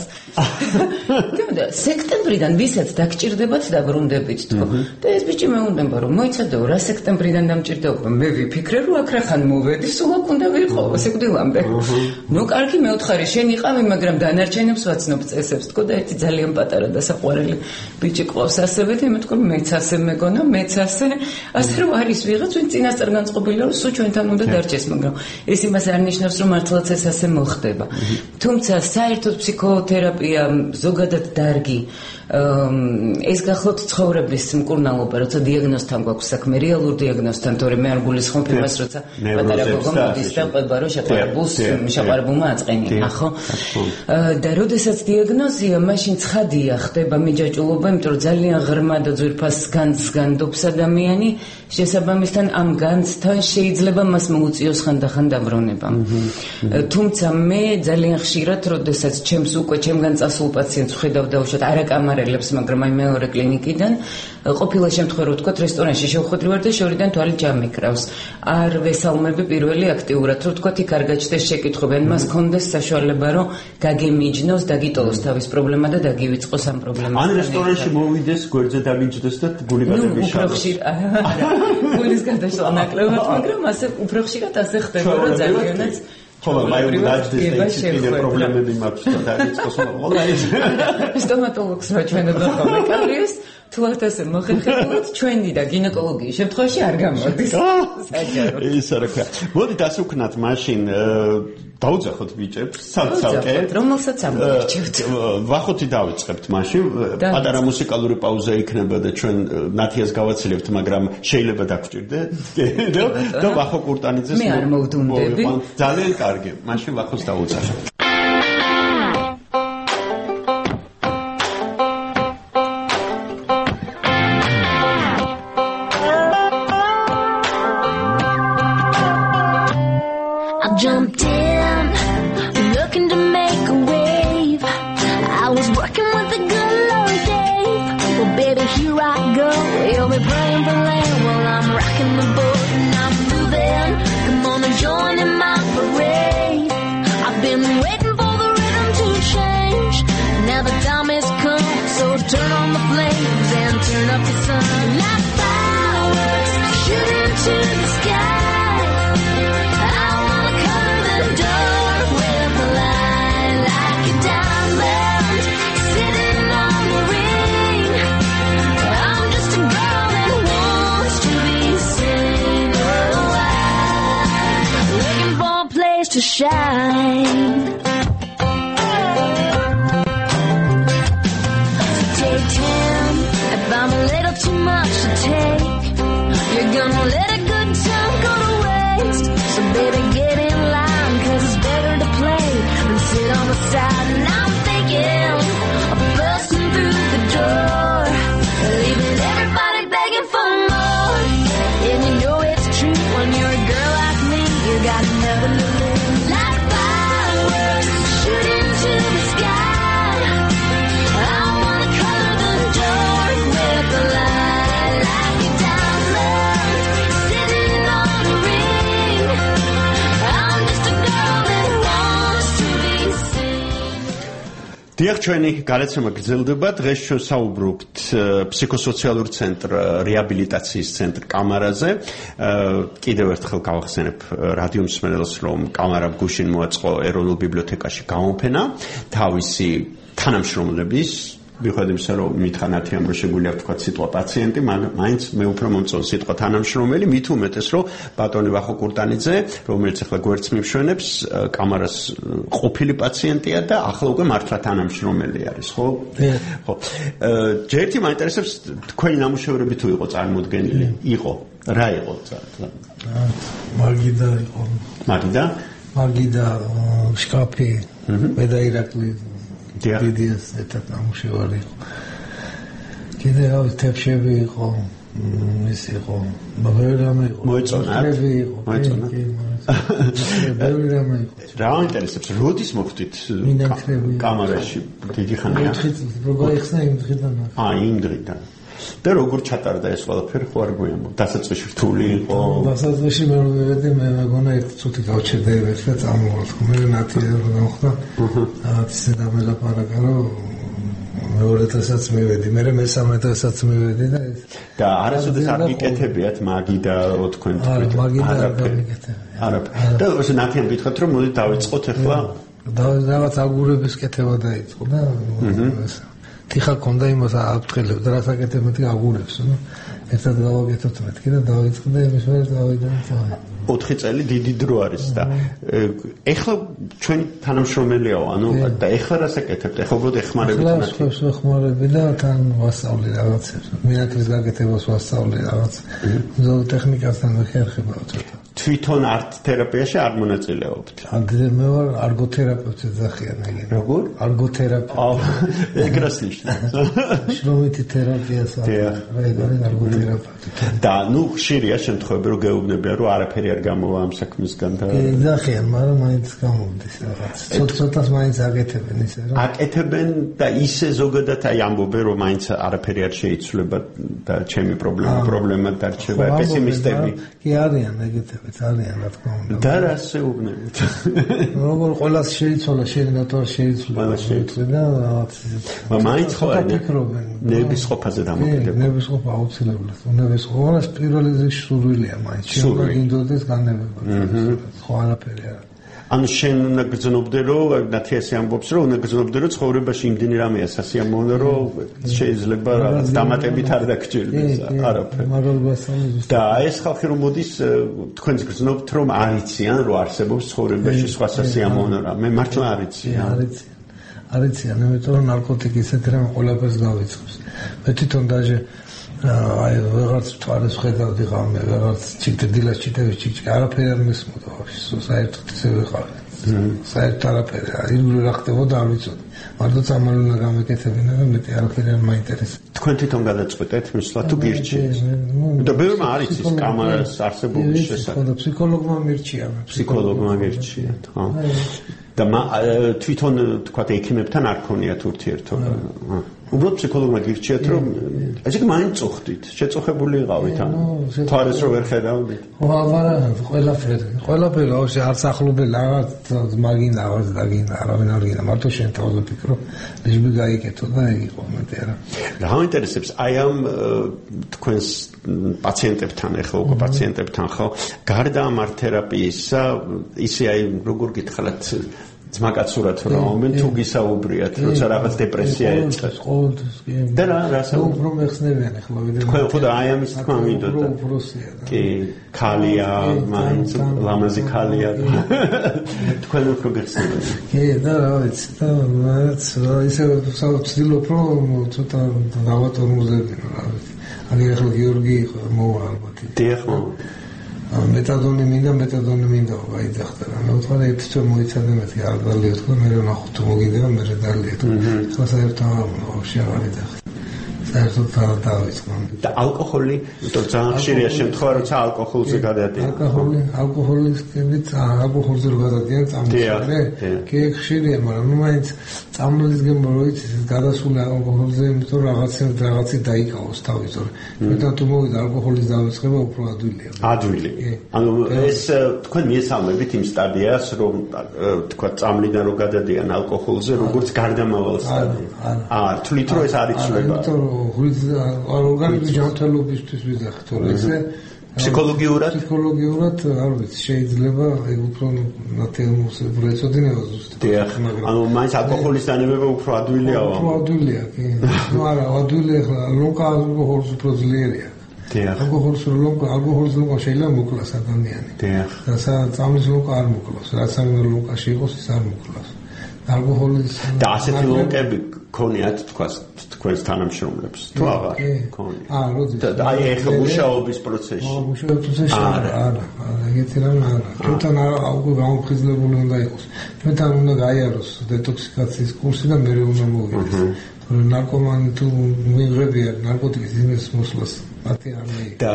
Speaker 4: და სექტემბრიდან ვისაც დაგჭირდებათ დაბრუნდებით თქო და ეს ბიჭი მეუბნება რომ მოიცადეო რა სექტემბრიდან დამჭირდება მე ვიფიქრე რომ აქ რახან მოვედი სულ აქ უნდა ვიყო სიკვდილამდე ნუ კარგი მეუთხარი შენ იყავი მაგრამ დანარჩენებს ვაცნობ წესებს თქო და ერთი ძალიან პატარა და საყვარელი ბიჭი ყავს ასევე და მე თქო მეც ასე მეგონა მეც ასე რომ არის ვიღაც ვინ წინასწარ განწყობილია რომ სულ ჩვენთან უნდა დარჩეს მაგრამ ეს იმას არ ნიშნავს რომ მართლაც ეს ასე მოხდება თუმცა საერთოდ ფსიქოთერაპია ზოგადად დარგი ეს გახლავთ ცხოვრების მკურნალობა როცა დიაგნოზთან გვაქვს საქმე რეალურ დიაგნოზთან თორემ მე არ გულისხმობ იმას როცა პატარა გოგო მოდის და ყვება რომ შეყარებულმა აწყენინა ხო და როდესაც დიაგნოზია მაშინ ცხადია ხდება მიჯაჭვულობა იმიტომ რომ ძალიან ღრმა და ძვირფას განძს განდობს ადამიანი შესაბამისთან ამ განძთან შეიძლება მას მოუწიოს ხანდახან დაბრუნება თუმცა მე ძალიან ხშირად როდესაც ჩემს უკვე ჩემგან წასულ პაციენტს ვხედავ დაუშვათ არაკამარელებს მაგრამ აი მეორე კლინიკიდან ყოფილა შემთხვევა რომ თქვათ რესტორანში შევხვედრი ვარ და შორიდან თვალი ჯამიკრავს არ ვესალმები პირველი აქტიურად რომ თქვათ იქ არ გაჩნდეს შეკითხვები ან მას კონდეს საშუალება რომ გაგემიჯნოს დაგიტოვოს თავის პრობლემა და დაგივიწყოს ამ პრობლემას
Speaker 3: ან რესტორანში მოვიდეს გვერდზე დაგიჯდეს და გული გადაგიშალოს
Speaker 4: გულის გადაშლა ნაკლებად მაგრამ ასე უფრო ხშირად ასე ხდება რომ ძალიანაც
Speaker 3: ხოლო მაიური დაჯდეს და ისინი პრობლემები მაქვს და დაიწყოს ყველა ის
Speaker 4: სტომატოლოგს რა ჩვენება ხოლმე კარგია თუ არ ასე მოხერხებულად ჩვენი და გინეკოლოგიის შემთხვევაში არ გამოდის. საჯარო.
Speaker 3: ის რა ქვია. მოდით ასე ვქნათ მაშინ დაუძახოთ ბიჭებს, სალსალკე.
Speaker 4: რომელსაც ამოვირჩევთ.
Speaker 3: ვახოთი დავიწყებთ მაშინ. პატარა მუსიკალური პაუზა იქნება და ჩვენ ნათიას გავაცილებთ, მაგრამ შეიძლება დაგჭირდეთ. და ვახო კურტანიძეს
Speaker 4: მე არ მოვდუნდები.
Speaker 3: ძალიან კარგი. მაშინ ვახოს დაუძახოთ.
Speaker 5: Jumped in, looking to make a wave. I was working with the good Lord Dave. Well, baby, here I go. You'll be praying for land while I'm rocking the boat and I'm moving. Come on and join in my parade. I've been waiting for the rhythm to change. Now the time has come, so turn on the flames and turn up the sun. Like fireworks shooting to the sky. To shine. Take 10 if I'm a little too much to take. You're gonna let a good time go to waste. So baby, get in line, 'cause it's better to play than sit on the side. And I'm thinking of busting through the door, leaving everybody begging for more. And you know it's true when you're a girl like me, you got nothing to lose. Shooting to the sky, I wanna color the dark with the light, like a diamond sitting on a ring. I'm just a girl that wants to be seen.
Speaker 3: დიახ, ჩვენი გადაცემა გრძელდება. დღეს ჩვენ საუბრობთ ფსიქოსოციალურ ცენტრ რეაბილიტაციის ცენტრ კამარაზე. კიდევ ერთხელ გავახსენებ რადიო მსმენელს, რომ კამარამ გუშინ მოაწყო ეროვნულ ბიბლიოთეკაში გამოფენა თავისი თანამშრომლების. მიუხედავად იმისა, რომ მითხრა ნათიამ, რომ შეგვიძლია ვთქვათ სიტყვა პაციენტი, მაინც მე უფრო მომწონს სიტყვა თანამშრომელი, მით უმეტეს, რომ ბატონი ვახო კურტანიძე, რომელიც ახლა გვერდს მივშვენებს, კამარას ყოფილი პაციენტია და ახლა უკვე მართლა თანამშრომელი არის, ხო? ხო. ჯერთი მაინტერესებს თქვენი ნამუშევრები თუ იყო წარმოდგენილი? იყო. რა იყო?
Speaker 6: მაგიდა იყო.
Speaker 3: მაგიდა?
Speaker 6: მაგიდა შკაფი, მე და ირაკლი დიდიას ერთად ნამუშევარი იყო. კიდე რა თეფშები იყო, ის იყო, ბევრი რამე იყო.
Speaker 3: მოეწონა? მოეწონა.
Speaker 6: ბევრი რამე იყო.
Speaker 3: რა ინტერესებს, როდის მოხვდით კამარაში? დიდი ხანია?
Speaker 6: როგორ ეხსნა იმ დღიდან?
Speaker 3: იმ დღიდან. და როგორ ჩატარდა ეს ყველაფერი, ხო არ გვიამბო? დასაწყისში რთული იყო?
Speaker 6: დასაწყისში მე მოვედი, მე მეგონა ერთ წუთი გავჩერდები და წამოვალ. მე ნათი რომ მოხდა. ისე დამელაპარაკა, რომ მეორე დღესაც მივედი, მე მესამე დღესაც მივედი და ეს.
Speaker 3: და არასოდეს არ გიკეთებიათ მაგი და რო თქვენ
Speaker 6: თქვით? მაგი და არ გიკეთებია.
Speaker 3: არაფერი. და ეს ნათიამ გითხრათ, რომ მოდი დავიწყოთ ახლა.
Speaker 6: რაღაც აგურების კეთება დაიწყო და თიხა კონდა იმას აფრთხილებ და რასაკეთებ მე აგურებს, ნუ ერთად გავაკეთოთ მეთქი და დავიწყე და იმის მერე დავიდე.
Speaker 3: 4 წელი დიდი დრო არის და ეხლა ჩვენი თანამშრომელიაო, ანუ და ეხლა რასაკეთებთ? ეხლა უბრალოდ ეხმარებით
Speaker 6: ნათი. ეხლა ეხმარები და თან ვასწავლი რაღაცებს. მინაკლის გაკეთებას ვასწავლი რაღაც. ზოოტექნიკასთან ვეხერხება ცოტა.
Speaker 3: თვითონ არტ თერაპიაში არ მონაწილეობთ?
Speaker 6: მე ვარ არგოთერაპევტი ზახიან ეგენ.
Speaker 3: როგორ?
Speaker 6: არგოთერაპევტი.
Speaker 3: ეგრას ნიშნავს.
Speaker 6: შრომითი თერაპიას არის არგოთერაპევტი.
Speaker 3: და ნუ ხშირია შემთხვევები, რომ გეუბნებიან, რომ არაფერი არ გამოვა ამ საქმისგან და
Speaker 6: ზახიან, მაგრამ მაინც გამოვდის რაღაც. ცოტას მაინც აკეთებენ ისე რომ
Speaker 3: აკეთებენ და ისე ზოგადად აი ამბობენ, რომ მაინც არაფერი არ შეიცვლება და ჩემი პრობლემა დარჩება პესიმისტები.
Speaker 6: კი არიან ეგეთები. ძალიან რა თქმა უნდა.
Speaker 3: და რასე უბნებით?
Speaker 6: როგორ ყოველას შეიცვალა, შეიძლება შეიცვალა და რაღაც.
Speaker 3: მაინც ხო არა.
Speaker 6: ფიქრობენ.
Speaker 3: ნებისყოფაზე დამოკიდება.
Speaker 6: ნებისყოფა აუცილებლად. ნებისყოფა პირველ რიგში სურვილია მაინც. შეიძლება გინდოდეს განებება. ხო არაფერი არა.
Speaker 3: ანუ შენ უნდა გრძნობდე რომ ნათიასი ამბობს რომ უნდა გრძნობდე რომ ცხოვრებაში იმდენი რამეა სასიამოვნო რომ შეიძლება რაღაც დამატებით არ დაგჭირდეს არაფერი და ეს ხალხი რომ მოდის თქვენს გრძნობთ რომ არიციან რომ არსებობს ცხოვრებაში სხვა სასიამოვნო რამე მართლა არიციან
Speaker 6: არიციან იმიტომ რომ ნარკოტიკი ისეთი რამ ყველაფერს გავიწყებს მე თვითონ даже აი ვეღარც თვალს ხედავდი ღამე ვეღარც დილას ჩიტები ჩიკჩი არაფერი არ მესმოდა ვაფშე საერთოდ ისე ვიყავი საერთოდ არაფერი ირგვლივ რა ხდებოდა არ ვიცოდი მარტო წამალი უნდა გამეკეთებინა და მეტი არაფერი არ მაინტერესებს
Speaker 3: თქვენ თვითონ გადაწყვეტეთ მისვლა თუ გირჩიეთ და ბევრმა არის ის კამერას არსებობის შესახებ
Speaker 6: ფსიქოლოგმა მირჩია
Speaker 3: ფსიქოლოგმა გირჩიათ ხო და თვითონ თქვა ექიმებთან არ ქონიათ ურთიერთობა უბრალოდ ფსიქოლოგმა გირჩიათ რომ ესე იგი მაინც წუხდით შეწუხებული იყავით ან თვარეს რო ვერ ხედავდით
Speaker 6: არა ყველაფერი ვაფშე არც ახლობელი რაღაც მაგინ რაღაც დაგინდა არავინ არ გინდა მარტო შენ თავზე ფიქრო ლეჟბი გაიკეთო და ეგ იყო მეტი არა
Speaker 3: რა ინტერესებს აი ამ თქვენს პაციენტებთან ახლა უკვე პაციენტებთან ხო გარდა ამ ართერაპიისა ისე აი როგორ გითხრათ ძმაკაცურად რომ თუ გისაუბრიათ როცა რაღაც დეპრესია ეწევს
Speaker 6: ყოველთვის კი
Speaker 3: და რასა
Speaker 6: უფრო მეხსნებიან ახლა ვიდრე
Speaker 3: თქვენ ხოდა აი ამის თქმა მინდოდა კი ქალია მაინც ლამაზი ქალია თქვენ უფრო გეხსნებიან
Speaker 6: კი და რა ვიცი და რაც ისე ვცდილობ რომ ცოტა დავატორმოზებინო რა ვიცი აი ახლა გიორგი მოვა ალბათ
Speaker 3: დიახ
Speaker 6: მეტადონი მინდა ვაიძახდა რა ნუ ერთი თვე მოიცადე მეთქი არ დალიოთ და მე ვნახო თუ მოგიდება მე დალიოთ ხო საერთოდ ვაფშე არ ვიძახე საერთოდ არ დავიწყო
Speaker 3: და ალკოჰოლი ძალიან ხშირია შემთხვევა როცა ალკოჰოლზე გადადიან ალკოჰოლზე რო გადადიან წამოწევი კი ხშირია მაგრამ ნუ მაინც წამოლის გემო რო იცის გადასული ალკოჰოლზე იმიტომ რაღაცი დაიკავოს თავის ორ მეტად თუ მოვიდა ალკოჰოლის დავიწყება უფრო ადვილია ანუ ეს თქვენ მიესალმებით იმ სტადიას რომ თქვა წამლიდან რო გადადიან ალკოჰოლზე როგორც გარდამავალ სტადიას თვლით რომ ეს არ იცვლება
Speaker 6: ორგანიზმის ჯანმრთელობისთვის ვიძახით თორე ესე
Speaker 3: ფსიქოლოგიურად
Speaker 6: არ ვიცი შეიძლება ეგ უფრო ნათელმოს ეწოდინება ზუსტად
Speaker 3: ანუ მაინც ალკოჰოლის დანებება უფრო ადვილია
Speaker 6: კი ნუ არა ადვილია ხლა ლონკა ალკოჰოლს უფრო ძლიერია ალკოჰოლს ლონკა შეიძლება მოკლას ადამიანი და წამლის ლონკა არ მოკლავს რაც ამ ლონკაში იყოს ის არ მოკლავს ალკოჰოლის
Speaker 3: და ასეთი ლონკები ქონიათ თქვენს თანამშრომლებს თუ აღარ ქონიათ
Speaker 6: როდის
Speaker 3: აი ეხლა მუშაობის პროცესში
Speaker 6: არა ეგეთი რამ არა თუნდაც უკვე გამოფხიზლებული უნდა იყოს ჩვენთან უნდა გაიაროს დეტოქსიკაციის კურსი და მერე უნდა მოვიდეს ნარკომანი თუ მიიღებია ნარკოტიკის იმის მოსვლას მათი არ
Speaker 3: და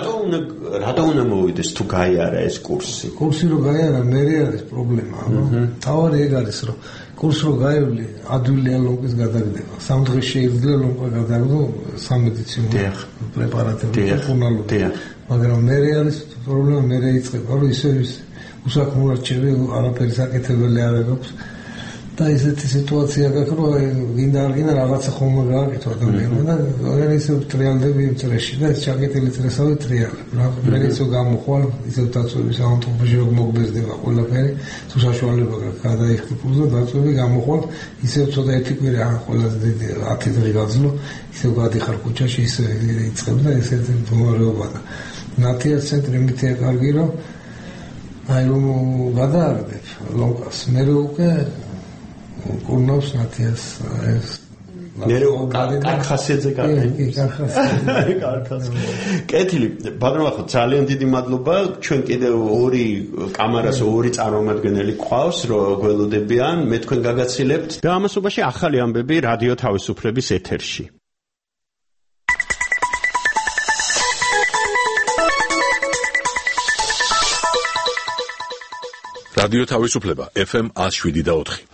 Speaker 3: რატო უნდა მოვიდეს თუ გაიარა ეს კურსი
Speaker 6: რო გაიარა მერე არის პრობლემა თავარი ეგ არის რომ კურსი რო გაივლი ადვილია ლონკის გადაგდება სამ დღეს შეიძლება ლონკა გადაგდო სამედიცინო პრეპარატები ფუნალურად მაგრამ მერე არის პრობლემა მერე იწყება რომ ისე უსაქმურად ჩები არაფერი საკეთებელი არ აქვს და ისეთი სიტუაცია გაქვს რომ გინდა არ გინდა რაღაცა ხომ გააკეთო ადამიანმა და ისე ტრიალდები იმ წრეში და ეს ჩაკეტილი წრესავე ტრიალები მე ისე გამოხვალ ისე დაწვევის ამთოფში რომ მოგბეზდება ყველაფერი თუ საშუალება გაქვს გადაიხდი კურსზე დაწვევი გამოხვალ ისე ცოტა ერთი კვირა ყველაზე დიდი 10 დღე გაძლო ისე გადიხარ ქუჩაში ისე იწყებდა ესეთი მდგომარეობა და ნათიას ცენტრი მითია კარგი რომ აი რომ გადააგდებ ლონკას მე უკვე კურნავს ნათიას ეს
Speaker 3: ნერე კარხასიძე კეთილი ბატონო ახლა ძალიან დიდი მადლობა ჩვენ კიდევ ორი კამარას ორი წარმომადგენელი ყავს რომ გველოდებიან მე თქვენ გაგაცილებთ და ამასობაში ახალი ამბები რადიო თავისუფლების ეთერში
Speaker 1: რადიო თავისუფლება FM 107.4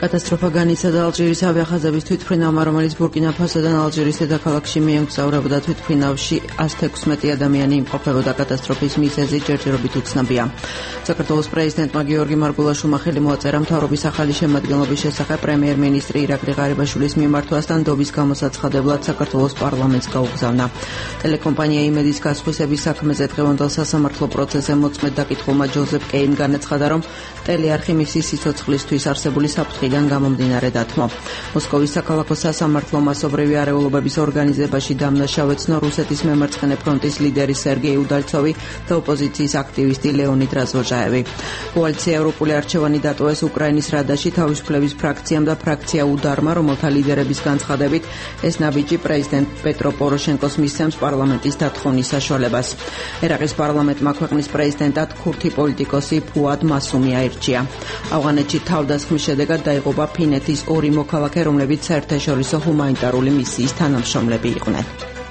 Speaker 7: კატასტროფა განიცადა ალჟირის ავიახაზების თვითმფრინავმა, რომელიც ბურკინა-ფასოდან ალჟირის დედაქალაქში მიემგზავრებოდა. თვითმფრინავში 116 ადამიანი იმყოფებოდა. კატასტროფის მიზეზი ჯერჯერობით უცნობია. საქართველოს პრეზიდენტმა გიორგი მარგულაშვილმა ხელი მოაწერა მთავრობის ახალი შემადგენლობის შესახებ პრემიერ-მინისტრი ირაკლი ღარიბაშვილის მიმართვასთან დობის გამოსაცხადებლად საქართველოს პარლამენტს გაუგზავნა. ტელეკომპანია იმედის გასხვისების საქმეზე დღევანდელ სასამართლო პროცესზე მოწმედ დაკითხულმა ჯოზეფ კეიმ განაცხადა, რომ ტელეარხი მისი სიცოცხლისთვის არსებული საფრთხიდან გამომდინარე დათმო. მოსკოვის საქალაქო სასამართლო მასობრივი არეულობების ორგანიზებაში დამნაშავეცნო რუსეთის მემარცხენე ფრონტის ლიდერი სერგეი უდალცოვი და ოპოზიციის აქტივისტი ლეონიდ რაზვოჟაევი. კოალიცია ევროპული არჩევანი დატოვეს უკრაინის რადაში თავისუფლების ფრაქციამ და ფრაქცია უდარმა, რომელთა ლიდერების განცხადებით ეს ნაბიჯი პრეზიდენტ პეტრო პოროშენკოს მისცემს პარლამენტის დათხოვნის საშუალებას. ერაყის პარლამენტმა ქვეყნის პრეზიდენტად ქურთი პოლიტიკოსი ფუად მასუმი აირჩია. ავღანეთში თავდასხმის შედეგად დაიღუპა ფინეთის 2 მოქალაქე, რომლებიც საერთაშორისო ჰუმანიტარული მისიის თანამშრომლები იყვნენ.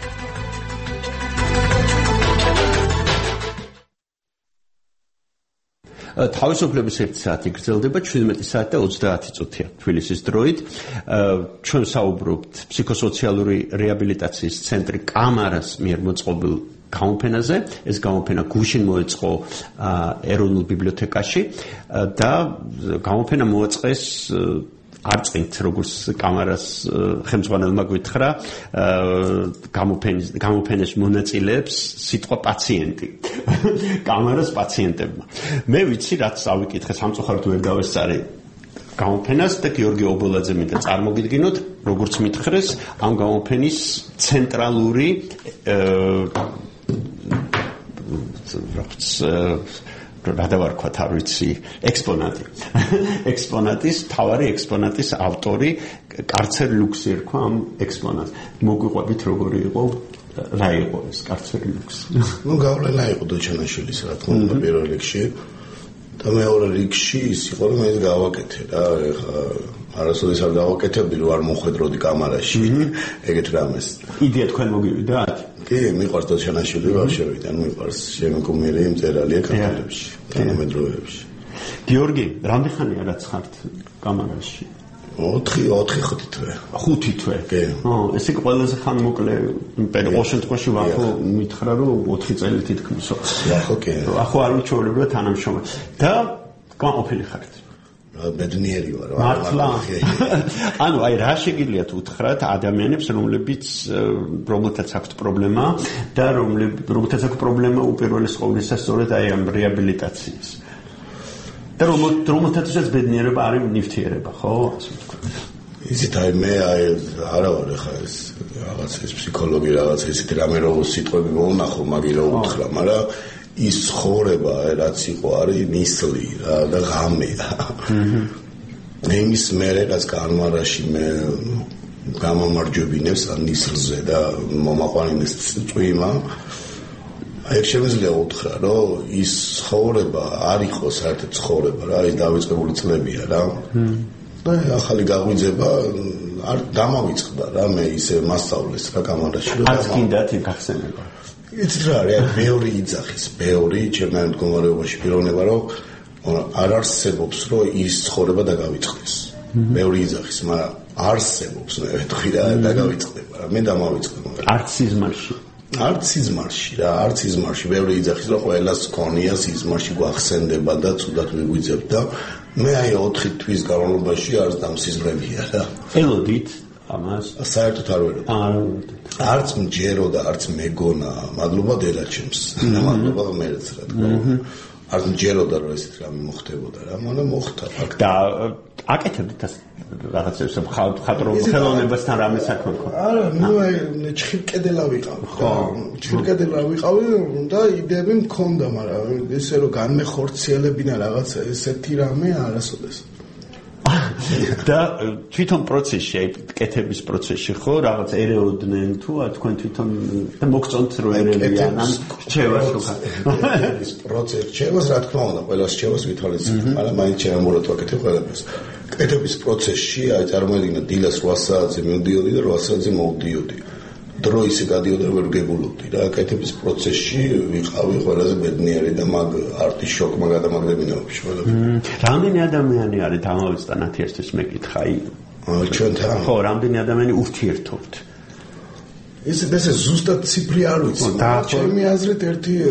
Speaker 3: თავისუფლების 1 საათი გრძელდება 17 საათი და 30 წუთია თბილისის დროით. ჩვენ საუბრობთ ფსიქოსოციალური რეაბილიტაციის ცენტრი კამარას მიერ მოწყობილ გამოფენაზე. ეს გამოფენა გუშინ მოეწყო ეროვნულ ბიბლიოთეკაში და გამოფენა მოაწყეს არწინთ, როგორც კამარას ხელმძღვანელმა გითხრა, გამოფენის მონაწილეებს სიტყვა პაციენტი. კამარას პაციენტებმა. მე ვიცი, რაც ავიკითხე სამწუხაროდ ვერ გავესწარი გამოფენას და გიორგი ობოლაძე მინდა წარმოგიდგინოთ, როგორც მითხრეს, ამ გამოფენის ცენტრალური რადავარქვათ არ ვიცი ექსპონატი. ექსპონატის, თავარი ექსპონატის ავტორი კარცერ ლუქსი ერქვა ამ ექსპონატს. მოგვიყვებით როგორი იყო, რა იყო ეს კარცერ ლუქსი?
Speaker 8: ნუ გავლენა იყო დოჩანაშვილის, რა თქმა უნდა, პირველ რიგში და მეორე რიგში ის იყო, რომ ეს გავაკეთე რა, ეხა არასოდეს არ გავაკეთებდი, რომ არ მოხვედროდი კამარაში. ეგეთ რამეს. იდეა თქვენ მოგივიდათ? კი, მიყვარს დოჩანაშვილი ბავშვებიდან, მიყვარს შემკომერი მწერალია კანონებში, თანამედროვეებში.
Speaker 3: გიორგი, რამდენი ხანია რაც ხართ კამარაში?
Speaker 8: 4-5 თვე.
Speaker 3: 5 თვე.
Speaker 8: კი.
Speaker 3: ესე იგი ყველაზე ხან მოკლე, ყოველ შემთხვევაში ვახო მითხრა, რომ 4 წელი თითქმისო.
Speaker 8: ახო კი.
Speaker 3: ახო არ უჩვეულებრივ თანამშრომელი. და განყოფილი ხართ.
Speaker 8: ბედნიერი ვარ.
Speaker 3: მართლა. ანუ აი რა შეგიძლიათ უთხრათ ადამიანებს, რომელთაც აქვთ პრობლემა და რომელთაც აქვს პრობლემა უპირველეს ყოვლისა სწორედ აი ამ რეაბილიტაციის. და რომელთაცაც ბედნიერება არის ნივთიერება, ხო? ასე ვთქვათ.
Speaker 8: ისეთ აი მე არა ვარ ხა ეს რაღაც ეს ფსიქოლოგი რაღაც ესეთი რამე რო სიტყვები მოუნახო, მაგი რო უთხრა, მაგრამ ის ცხოვრება რაც იყო არის ნისლი რა და ღამე რა. იმის მერე რაც განმარაში მე გამომარჯვებინებს ან ნისლზე და მომაყვანინეს წვიმა. აი შემიძლია უთხრა რომ ის ცხოვრება არ იყო საერთოდ ცხოვრება რა, ის დავიწყებული წლებია რა. და ახალი გაღვიძება არ დამავიწყდა რა, მე ისე მასწავლეს რა კამარაში რა.
Speaker 3: არც კიდათ გახსენება.
Speaker 8: იცით რა არის ბევრი იძახის, ბევრი ჩემთან მდგომარეობაში პიროვნება რომ არ არსებობს რომ ის ცხოვრება დაგავიწყდეს. ბევრი იძახის, მაგრამ არსებობს, მე ვეთქვი რა დაგავიწყდება რა, მე დამავიწყდა მაგრამ
Speaker 3: არც სიზმარში.
Speaker 8: არც სიზმარში რა, არც სიზმარში ბევრი იძახის რომ ყველას ქონია სიზმარში გვახსენდება და ცუდად მიგვიძებ და მე აი 4 თვის განმავლობაში არც დამსიზმრებია რა.
Speaker 3: ელოდით ამას
Speaker 8: საერთოდ არ ვეროდით. არც მჯეროდა, არც მეგონა, მადლობა დედაჩემს. მადლობა მერეც რა თქმა უნდა. არც მჯეროდა რომ ესეთ რამე მოხდებოდა რა, მაგრამ მოხდა.
Speaker 3: და აკეთებდით რაღაცებს ხატრო ხელოვნებასთან რამე საქმე ხო?
Speaker 8: არა, ნუ აი ჩხირკედელა ვიყავ ხო? ჩხირკედელა ვიყავი და იდეები მქონდა, მაგრამ ესე რომ განმეხორციელებინა რაღაცა ესეთი რამე არასოდეს.
Speaker 3: და თვითონ პროცესში, აი კეთების პროცესში ხო, რაღაც ერეოდნენ თუ თქვენ თვითონ და მოგწონთ რომ ერეებიან ამ რჩევას ხო?
Speaker 8: ეს პროცესი რჩევას რა თქმა უნდა, ყველა რჩევას ვითვალისწინებ, მაგრამ მაინც შემოუბრალოდ ვაკეთებ ყველაფერს. კეთების პროცესში აი წარმოედგინე დილას 8 საათზე მივდიოდი და 8 საათზე მოვდიოდი. დრო ისე გადიოდა რომ ვერ გეგულობდი რა კეთების პროცესში ვიყავი ყველაზე ბედნიერი და მაგ არტიშოკმა გადამაგდებინებაში
Speaker 3: რამდენი ადამიანი არის დამავიწყდა ნათიასთვის მეკითხა
Speaker 8: ჩვენთან
Speaker 3: ხო რამდენი ადამიანი ურთიერთობთ
Speaker 8: ესე ზუსტად ციფრი არ ვიცი ჩემი აზრით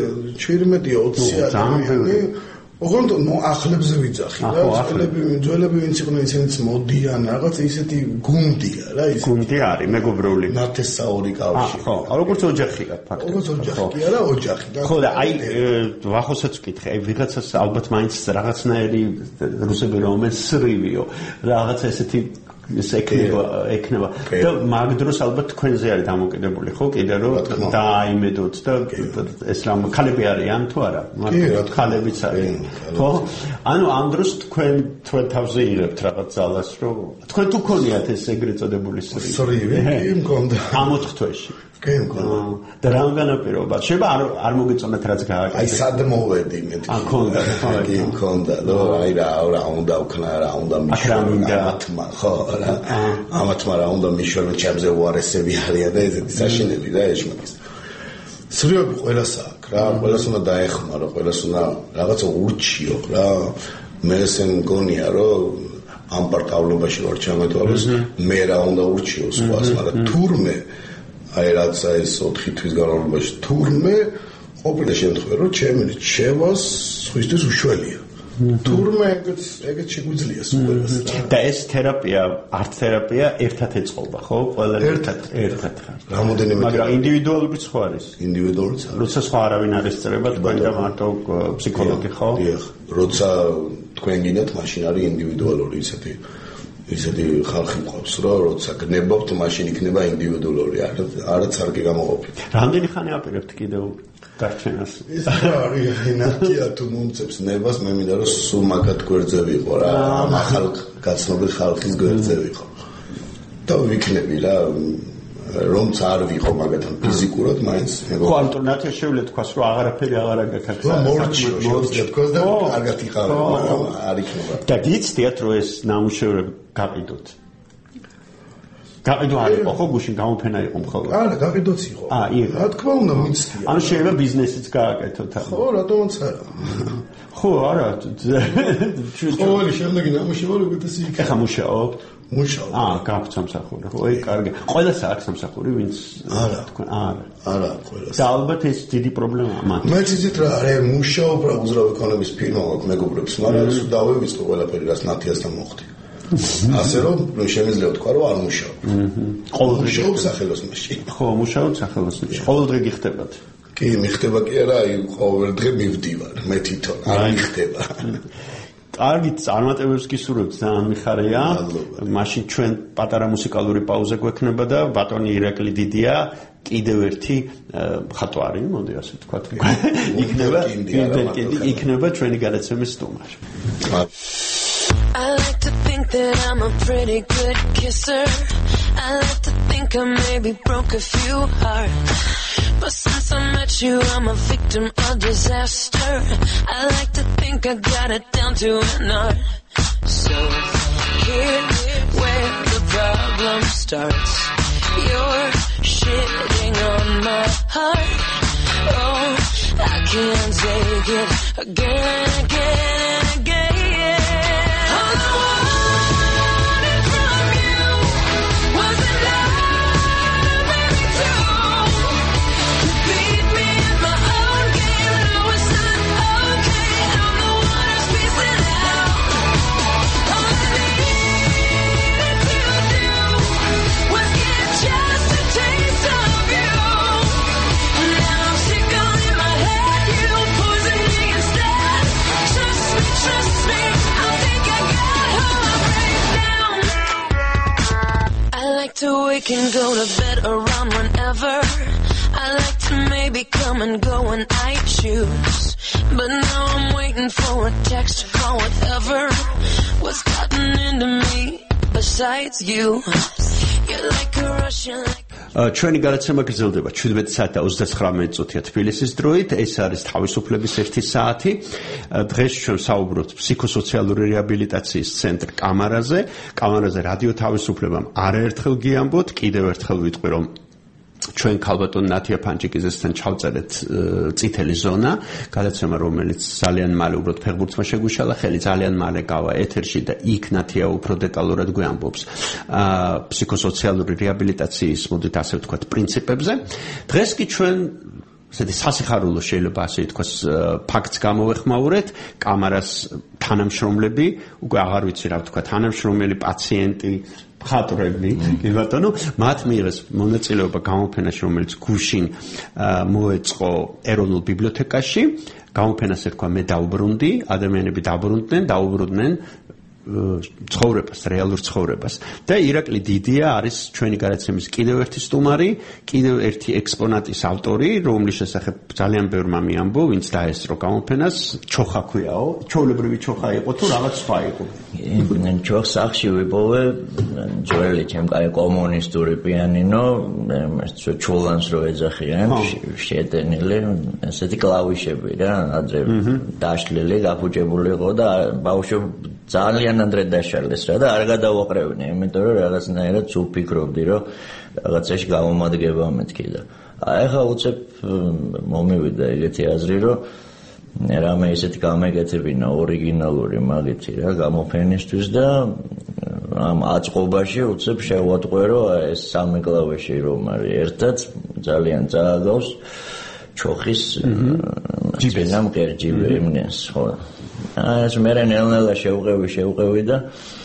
Speaker 8: 17-20 ადამიანი ოღონდ ახლებზე ვიძახი რა ძველები ვინც იყვნენ ისინიც მოდიან რაღაც ისეთი გუნდია რა ის
Speaker 3: გუნდი არის მეგობრული
Speaker 8: ნათესაური კავშირი
Speaker 3: ხო როგორც ოჯახია ფაქტობრივად
Speaker 8: როგორც ოჯახი არა ოჯახი
Speaker 3: ხო და აი ვახოსაც ვკითხე აი ვიღაცას ალბათ მაინც რაღაცნაირი რუსები რომენ სრივიო რაღაცა ესეთი ეს ეკნება და მაგ დროს ალბათ თქვენზე არის დამოკიდებული ხო კიდე რომ დააიმედოთ და ეს რამ ქალები არიან თუ არა ქალებიც არიან ხო ანუ ამ დროს თქვენ თავზე იღებთ რაღაც ძალას რომ თქვენ თუ გქონიათ ეს ეგრეთ წოდებული
Speaker 8: სრივი კი მქონდა 4 თვეში კი მქონდა
Speaker 3: და რამგან აპირობა შეიძლება არ მოგეწონათ რაც გააკეთეთ
Speaker 8: აი სად მოვედი მე
Speaker 3: მქონდა
Speaker 8: კი მქონდა აი რა უნდა ვქნა რა უნდა მიშვა ხო ამათმა რა უნდა მიშველო ჩემზე უარესები არიან და ესეთი საშინელი რა ეშმაკის სრიობი ყველას აქვს რა ყველას უნდა დაეხმარო ყველას უნდა რაღაცა ურჩიო რა მე ესე მგონია რომ ამ პარტავლობაში ვარ ჩამეთვალოს მე რა უნდა ურჩიო სხვას მაგრამ თურმე აი რაც ეს 4 თვის განმავლობაში თურმე ყოფილა შემთხვევა რომ ჩემი რჩევას სხვისთვის უშველია თურმე ეგეც შეგვიძლია სულებას
Speaker 3: და ეს თერაპია არც თერაპია ერთად ეწყობა ხო ყველა ერთად
Speaker 8: რამოდენიმე
Speaker 3: მაგრამ ინდივიდუალურიც ხო არის
Speaker 8: ინდივიდუალურიც
Speaker 3: როცა სხვა არავინ არ ესწრება თქვენ და მარტო ფსიქოლოგი ხო
Speaker 8: დიახ როცა თქვენ გინდათ მაშინ არის ინდივიდუალური ისეთი ხალხი მყავს რომ როცა გნებობთ მაშინ იქნება ინდივიდუალური არც არ გიგამოყოფით
Speaker 3: რამდენი ხანი აპირებთ კიდევ გარჩენას
Speaker 8: ეს არის ენერგია თუ მომწევს ნებას მე მინდა რომ სულ მაგათ გვერდზე ვიყო რა ამ ახალ გაცნობილ ხალხის გვერდზე ვიყო და ვიქნები რა რომც არ ვიყო მაგათთან ფიზიკურად მაინც
Speaker 3: ხო ალტერნატია შეუძლია თქვას რომ აღარაფერი აღარ გაკეთდა
Speaker 8: მორჩიო თქვას და კარგად იყავი მაგრამ არ იქნება
Speaker 3: და გიცდიათ რომ ეს ნამუშევრები გაყიდოთ გაყიდო არ იყო ხო გუშინ გამოფენა იყო მხოლოდ
Speaker 8: არა გაყიდოც იყო
Speaker 3: იყო
Speaker 8: რა თქმა უნდა მიცდია
Speaker 3: ანუ შეიძლება ბიზნესიც გააკეთოთ
Speaker 8: ხო რატომაც არა
Speaker 3: ხო არა
Speaker 8: ყოველი შემდეგი ნამუშევარი უკეთესი იქნება
Speaker 3: ეხა მუშაობთ
Speaker 8: მუშაობ
Speaker 3: გაქვთ სამსახური ხო აი კარგი ყველას აქვს სამსახური ვინც
Speaker 8: არა არა ყველას
Speaker 3: და ალბათ ეს დიდი პრობლემაა მათ
Speaker 8: მე ციცით რა არა მუშაობ რა უძრავი ქონების ფილმ აქვს მეგობრებს მაგრამ სულ დავევიწყო ყველაფერი რაც ნათიასთან მოხდი ასე რომ შემიძლია ვთქვა რომ არ მუშაობ ყოველდღე მუშაობ სახელოსნოში
Speaker 3: ხო მუშაობ სახელოსნოში ყოველდღე გიხდებათ
Speaker 8: კი მიხდება კი არა აი ყოველდღე მივდივარ მე თვითონ არ მიხდება
Speaker 3: კარგი წარმატებებს გისურვებთ ძალიან მიხარია მაშინ ჩვენ პატარა მუსიკალური პაუზა გვექნება და ბატონი ირაკლი დიდია კიდევ ერთი მხატვარი მოდი ასე ვთქვათ იქნება ჩვენი გადაცემის სტუმარი
Speaker 9: I like to think that I'm a pretty good kisser. I like to think I maybe broke a few hearts. But since I met you, I'm a victim of disaster. I like to think I got it down to an art. So here's where the problem starts. You're shitting on my heart. Oh, I can't take it again and again and again. To wake and go to bed around whenever. I like to maybe come and go when I choose. But now I'm waiting for a text, call, whatever. What's gotten into me besides you? You're like a Russian like
Speaker 3: ჩვენი გადაცემა გრძელდება 17 საათი და 39 წუთია თბილისის დროით. ეს არის თავისუფლების 1 საათი. დღეს ჩვენ საუბრობთ ფსიქოსოციალური რეაბილიტაციის ცენტრ კამარაზე. კამარაზე რადიო თავისუფლებამ არაერთხელ გიამბოთ, კიდევ ერთხელ ვიტყვი რომ ჩვენ ქალბატონ ნათია ფანჩიკიძესთან ჩავწერეთ წითელი ზონა, გადაცემა რომელიც ძალიან მალე უბრალოდ ფეხბურთმა შეგვიშალა ხელი, ძალიან მალე გავა ეთერში და იქ ნათია უფრო დეტალურად გვამბობს ფსიქოსოციალური რეაბილიტაციის, მოდით ასე ვთქვათ, პრინციპებზე. დღეს კი ჩვენ ესეთი სასიხარულო შეიძლება ასე ითქვას ფაქტს გამოვეხმაურეთ, კამარას თანამშრომლები, უკვე აღარ ვიცი რა ვთქვა, თანამშრომელი, პაციენტი, მხატვრები, კი ბატონო, მათ მიიღეს მონაწილეობა გამოფენაში, რომელიც გუშინ მოეწყო ეროვნულ ბიბლიოთეკაში. გამოფენას ერქვა მე დავუბრუნდი, ადამიანები დაუბრუნდნენ ცხოვრებას, რეალურ ცხოვრებას. და ირაკლი დიდია არის ჩვენი გადაცემის კიდევ ერთი სტუმარი, კიდევ ერთი ექსპონატის ავტორი, რომლის შესახებ ძალიან ბევრმა მიამბო, ვინც დაესწრო გამოფენას, ჩოხა ქვიაო, ჩვეულებრივი ჩოხა იყო თუ რაღაც სხვა იყო?
Speaker 10: ჩოხს სახში ვიპოვე, ძველი ჩემკაი კომუნისტური პიანინო, ჩულანს რო ეძახიან, შეტენილი, ესეთი კლავიშები რა, ადრე დაშლილი, გაფუჭებული იყო და ბავშვი ძალიან ადრე დაშალეს რა და არ გადავაყრევინე, იმიტომ რომ რაღაცნაირად სულ ფიქრობდი, რომ რაღაცაში გამომადგება მეთქი და ეხლა უცებ მომივიდა ეგეთი აზრი, რომ რამე ისეთი გამეკეთებინა ორიგინალური მაგეთი რა გამოფენისთვის და ამ აწყობაში უცებ შევატყვე, რომ ეს სამი კლავიში რომ არის ერთად ძალიან წააგავს ჩოხის ჯიბენამ კერჯიბე იმნეს ხო ეს მერე ნელ-ნელა შევყევი და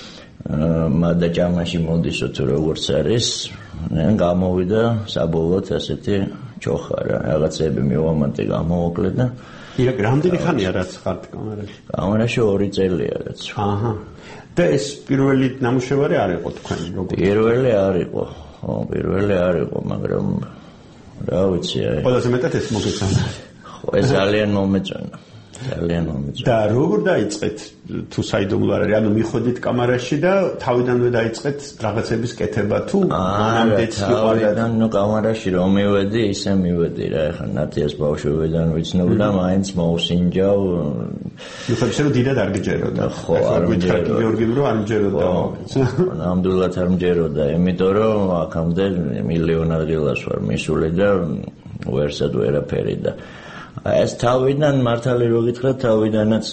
Speaker 10: მადა ჭამაში მოდისო თუ როგორც არის გამოვიდა საბოლოოდ ასეთი ჩოხა რა რაღაცები მივამატე გამოვაკლე და
Speaker 3: ირაკ რამდენი ხანია რაც ხართ კამერაში?
Speaker 10: კამერაში 2 წელია რაც.
Speaker 3: აჰა. და ეს პირველი ნამუშევარი არ იყო თქვენ როგორ?
Speaker 10: პირველი არ იყო, მაგრამ რა ვიცი აი.
Speaker 3: ყველაზე მეტად ეს მოგეწონა.
Speaker 10: ხო, ეს ძალიან მომეწონა.
Speaker 3: და როგორ დაიწყეთ თუ საიდუმლო არ არის, ანუ მიხვედით კამერაში და თავიდანვე დაიწყეთ რაღაცების კეთება თუ მანამდეც
Speaker 10: თავიდან ნუ კამერაში რომ მივედი, ისე მივედი რა, ეხლა ნათიას ბავშვობიდან ვიცნობ და მაინც მოусინჯავ.
Speaker 3: მიხვდები რომ დიდად არ გიჯეროდა.
Speaker 10: ხო, არ მჯეროდა.
Speaker 3: გიორგი რომ არ მჯეროდა.
Speaker 10: ნამდვილად არ მჯეროდა, იმიტომ რომ აქამდე მილიონად ადგილას ვარ მისული და ვერსად ვერაფერი და ეს თავიდან მართალი რო გითხრათ თავიდანაც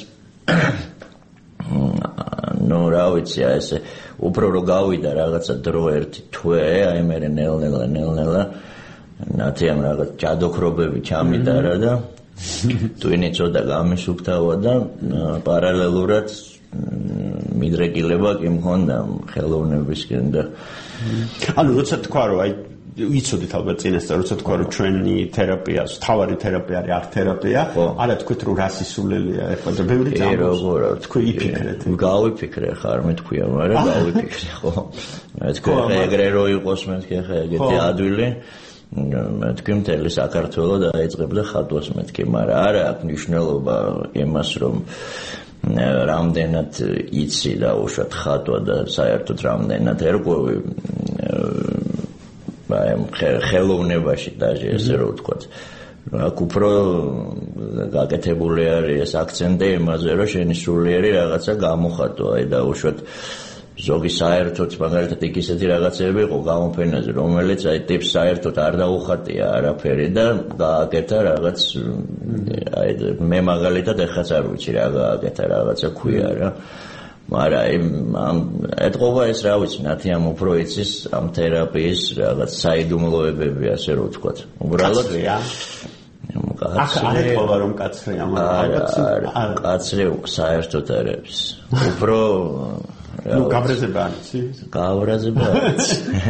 Speaker 10: ნუ რა ვიცი ესე უფრო რო გავიდა რაღაცა დრო ერთი თვე აი მე ნელ-ნელა ნათიამ რაღაც ჯადოქრობები ჩამიტარა და ტვინი ცოტა გამისუფთავა და პარალელურად მიდრეკილება კი მქონდა ხელოვნებისკენ და
Speaker 3: ანუ როცა თქვა რომ აი იცოდით ალბათ წინასწარ როცა თქვა რომ ჩვენი თერაპია, თავარი თერაპია არის არტ-თერაპია, არა თქვით რომ რასისულელია ეხლა და ბევრი
Speaker 10: წამოს. როგორ
Speaker 3: თქვი იფიქრეთ.
Speaker 10: გავიფიქრე ხარ მეთქვია, მაგრამ გავიფიქრე ხო. მეთქვი ეგრე რო იყოს მეთქვი ხა ეგეთი ადვილი. მეთქვი მთელი საქართველო დაიწყებდა ხატვას მეთქვი, მაგრამ არა აქვს მნიშვნელობა იმას რომ რამდენად იცი და უშუალოდ ხატვა და საერთოდ რამდენად ერკვევი ხელოვნებაში დაჟე ესე რო ვთქვათ. აქ უფრო გაკეთებული არის ეს აქცენტი იმაზე, რომ შენი სულიერი რაღაცა გამოხატო, აი და უშუალოდ ზოგი საერთოდ მაგალითად იქ ისეთი რაღაცები იყო გამოფენაზე, რომელიც აი ტიპს საერთოდ არ დაუხატია არაფერი და გააკეთა რაღაც აი მე მაგალითად ეხაც არ ვიცი რა გააკეთა რაღაცა ქვია რა. მაგრამ ეთყობა ეს რა ვიცი ნათიამ უფრო იცის ამ თერაპიის რაღაც საიდუმლოებები ასე რო ვთქვათ. უბრალოდ
Speaker 3: არ ეთყობა რომ კაცრია, მაგრამ
Speaker 10: კაცრი საერთოდ არ არის. უფრო
Speaker 3: ნუ გაბრაზება არის.
Speaker 10: გაბრაზება არის.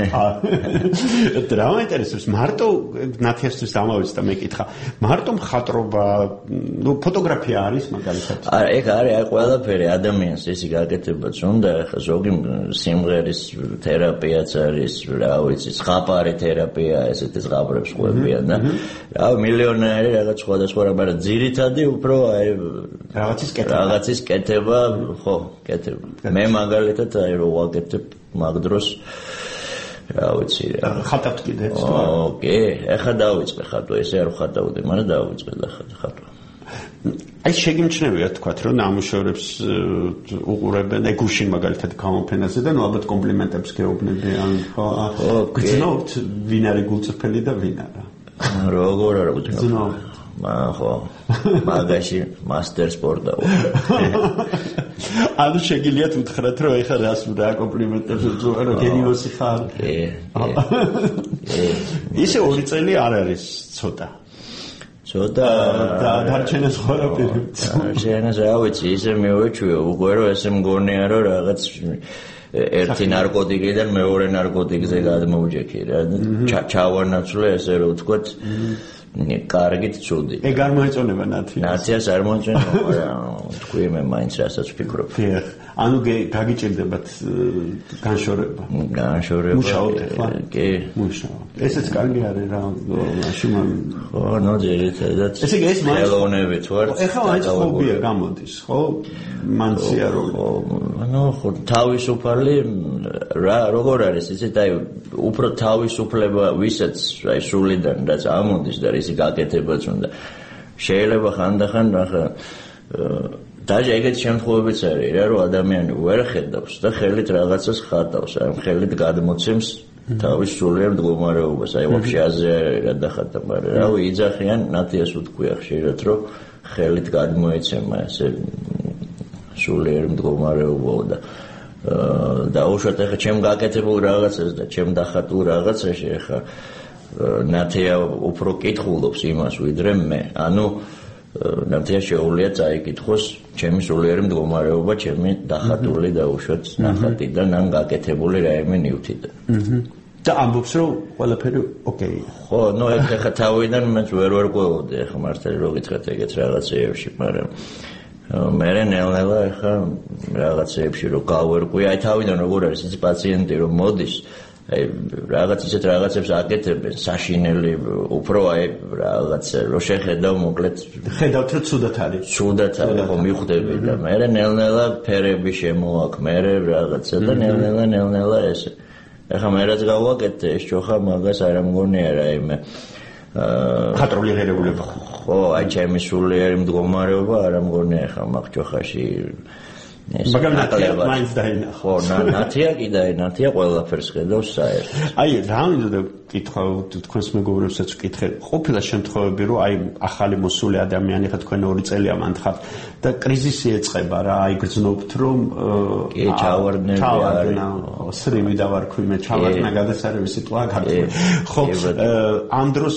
Speaker 3: რა მაინტერესებს მარტო ნათიასთვის დამავიწყდა მეკითხა. მარტო მხატვრობა, ნუ ფოტოგრაფია არის მაგალითად.
Speaker 10: არა, ეგ არის აი ყველაფერი ადამიანს ისი გაკეთებაც უნდა, ხა ზოგი სიმღერის თერაპიაც არის, რა ვიცი, ზღაპარი თერაპია, ესეთი ზღაპრებს ყვებიან და რა მილიონერი რაღაც სხვადასხვა რა, მაგრამ ძირითადი უფრო აი რაღაცის კეთება, ხო, კეთება. მე მაგალითად აი რო ვაკეთებ მაგ დროს რა ვიცი რა
Speaker 3: ხატავთ კიდე ეს
Speaker 10: ოკეი ეხა დავიწყე ხატვა ესე არ ხატავდი მაგრამ დავიწყე და ხატვა
Speaker 3: აი შეგიმჩნევია თქვათ რომ ნამუშევრებს უყურებენ აი გუშინ მაგალითად გამოფენაზე და ნუ ალბათ კომპლიმენტებს გეუბნებიან ხო გძნობთ ვინ არის გულწრფელი და ვინ არა
Speaker 10: როგორ არა გძნობ ხო მაგაში მასტერ სპორტა
Speaker 3: ანუ შეგიძლიათ უთხრათ რომ ეხლა რა კომპლიმენტებს უწევენ რომ გენიოსი ხარ ისე 2 წელი არ არის ცოტა ცოტა დარჩენას ხარაპირებთ
Speaker 10: შენას რა ვიცი ისე მივეჩვიო უკვე რომ ესე მგონია რომ რაღაც ერთი ნარკოტიკიდან მეორე ნარკოტიკზე გადმოვჯექი რა ჩავანაცვლე ესე რომ ვთქვათ კარგით ცუდი.
Speaker 3: ეგ არ მოეწონება ნათიას.
Speaker 10: ნათიას არ მოეწონება, მაგრამ თქვი მე მაინც რასაც ვფიქრობ.
Speaker 3: ფეხ. ანუ გაგიჭირდებათ განშორება.
Speaker 10: განშორება.
Speaker 3: მუშაობთ ხო?
Speaker 10: კი.
Speaker 3: მუშაობ. ესეც კარგი არის რა, მაშინ
Speaker 10: ხო, ნუ ძირითადად.
Speaker 3: ესე იგი ეს მაინც
Speaker 10: ხელოვნებით ვარ.
Speaker 3: ეხლა მაინც ხობია გამოდის, ხო? მანციარული.
Speaker 10: ანუ ხო თავისუფალი რა როგორ არის ისეთ აი უფრო თავისუფლება ვისაც აი სულიდან რაც ამოდის და ისი გაკეთებაც უნდა შეიძლება ხანდახან ახლა დაჟე ეგეთ შემთხვევებიც არის რა რომ ადამიანი ვერ ხედავს და ხელით რაღაცას ხატავს აი ხელით გადმოცემს თავის სულიერ მდგომარეობას აი ვაფშე აზე რა დახატა მაგრამ რავი იძახიან ნათიას უთქვია ხშირად რომ ხელით გადმოეცემა ესე სულიერ მდგომარეობა და უშუალოდ ახლა ჩემ გაკეთებულ რაღაცას და ჩემ დახატულ რაღაცაში ახლა ნათია უფრო კითხულობს იმას ვიდრე მე ანუ ნათია შეუძლია წაიკითხოს ჩემი სულიერი მდგომარეობა ჩემი დახატული და უშუალოდ ნახატიდან ან გაკეთებული რაიმე ნივთიდან
Speaker 3: და ამბობს რომ ყველაფერი ოკეი
Speaker 10: ხო ნუ ახლა თავიდან მეც ვერ ყვეოდე ახლა მართალი რო გითხრათ ეგეთ რაღაცეებში მაგრამ მერე ნელ-ნელა ახლა რაღაცეებში რო გავერკვი აი თავიდან როგორ არის ის პაციენტი რომ მოდის აი რაღაც ისეთ რაღაცებს აკეთებენ საშინელი უფრო აი რაღაც რო შეხედავ მოკლედ
Speaker 3: ხედავთ რომ ცუდად არის
Speaker 10: ცუდად არის ხო მივხვდები და მერე ნელ-ნელა ფერები შემოაქვს მერე რაღაცა და ნელ-ნელა ესე ახლა მე რაც გავაკეთე ეს ჯოხა მაგას არ ამგონია რა იმე
Speaker 3: ხატრული ღირებულება
Speaker 10: ხო აი ჩემი სულიერი მდგომარეობა არ ამგონია ახლა მაგ ჯოხაში
Speaker 3: მაგრამ ნათია მაინც დაინახა
Speaker 10: ხო ნათია კი დაინახა ყველაფერს ხედავს საერთოდ
Speaker 3: აი რა მინდოდა კითხვა თქვენს მეგობრებსაც ვკითხე ყოფილა შემთხვევები რომ აი ახალი მოსული ადამიანი ხა თქვენ 2 წელია მანდ ხართ და კრიზისი ეწყება რა აი გრძნობთ რომ
Speaker 10: კი ჩავარდნები
Speaker 3: არის სრიმი დავარქვი მე ჩავარდნა გადასარევი სიტყვა ქართული ხო ამ დროს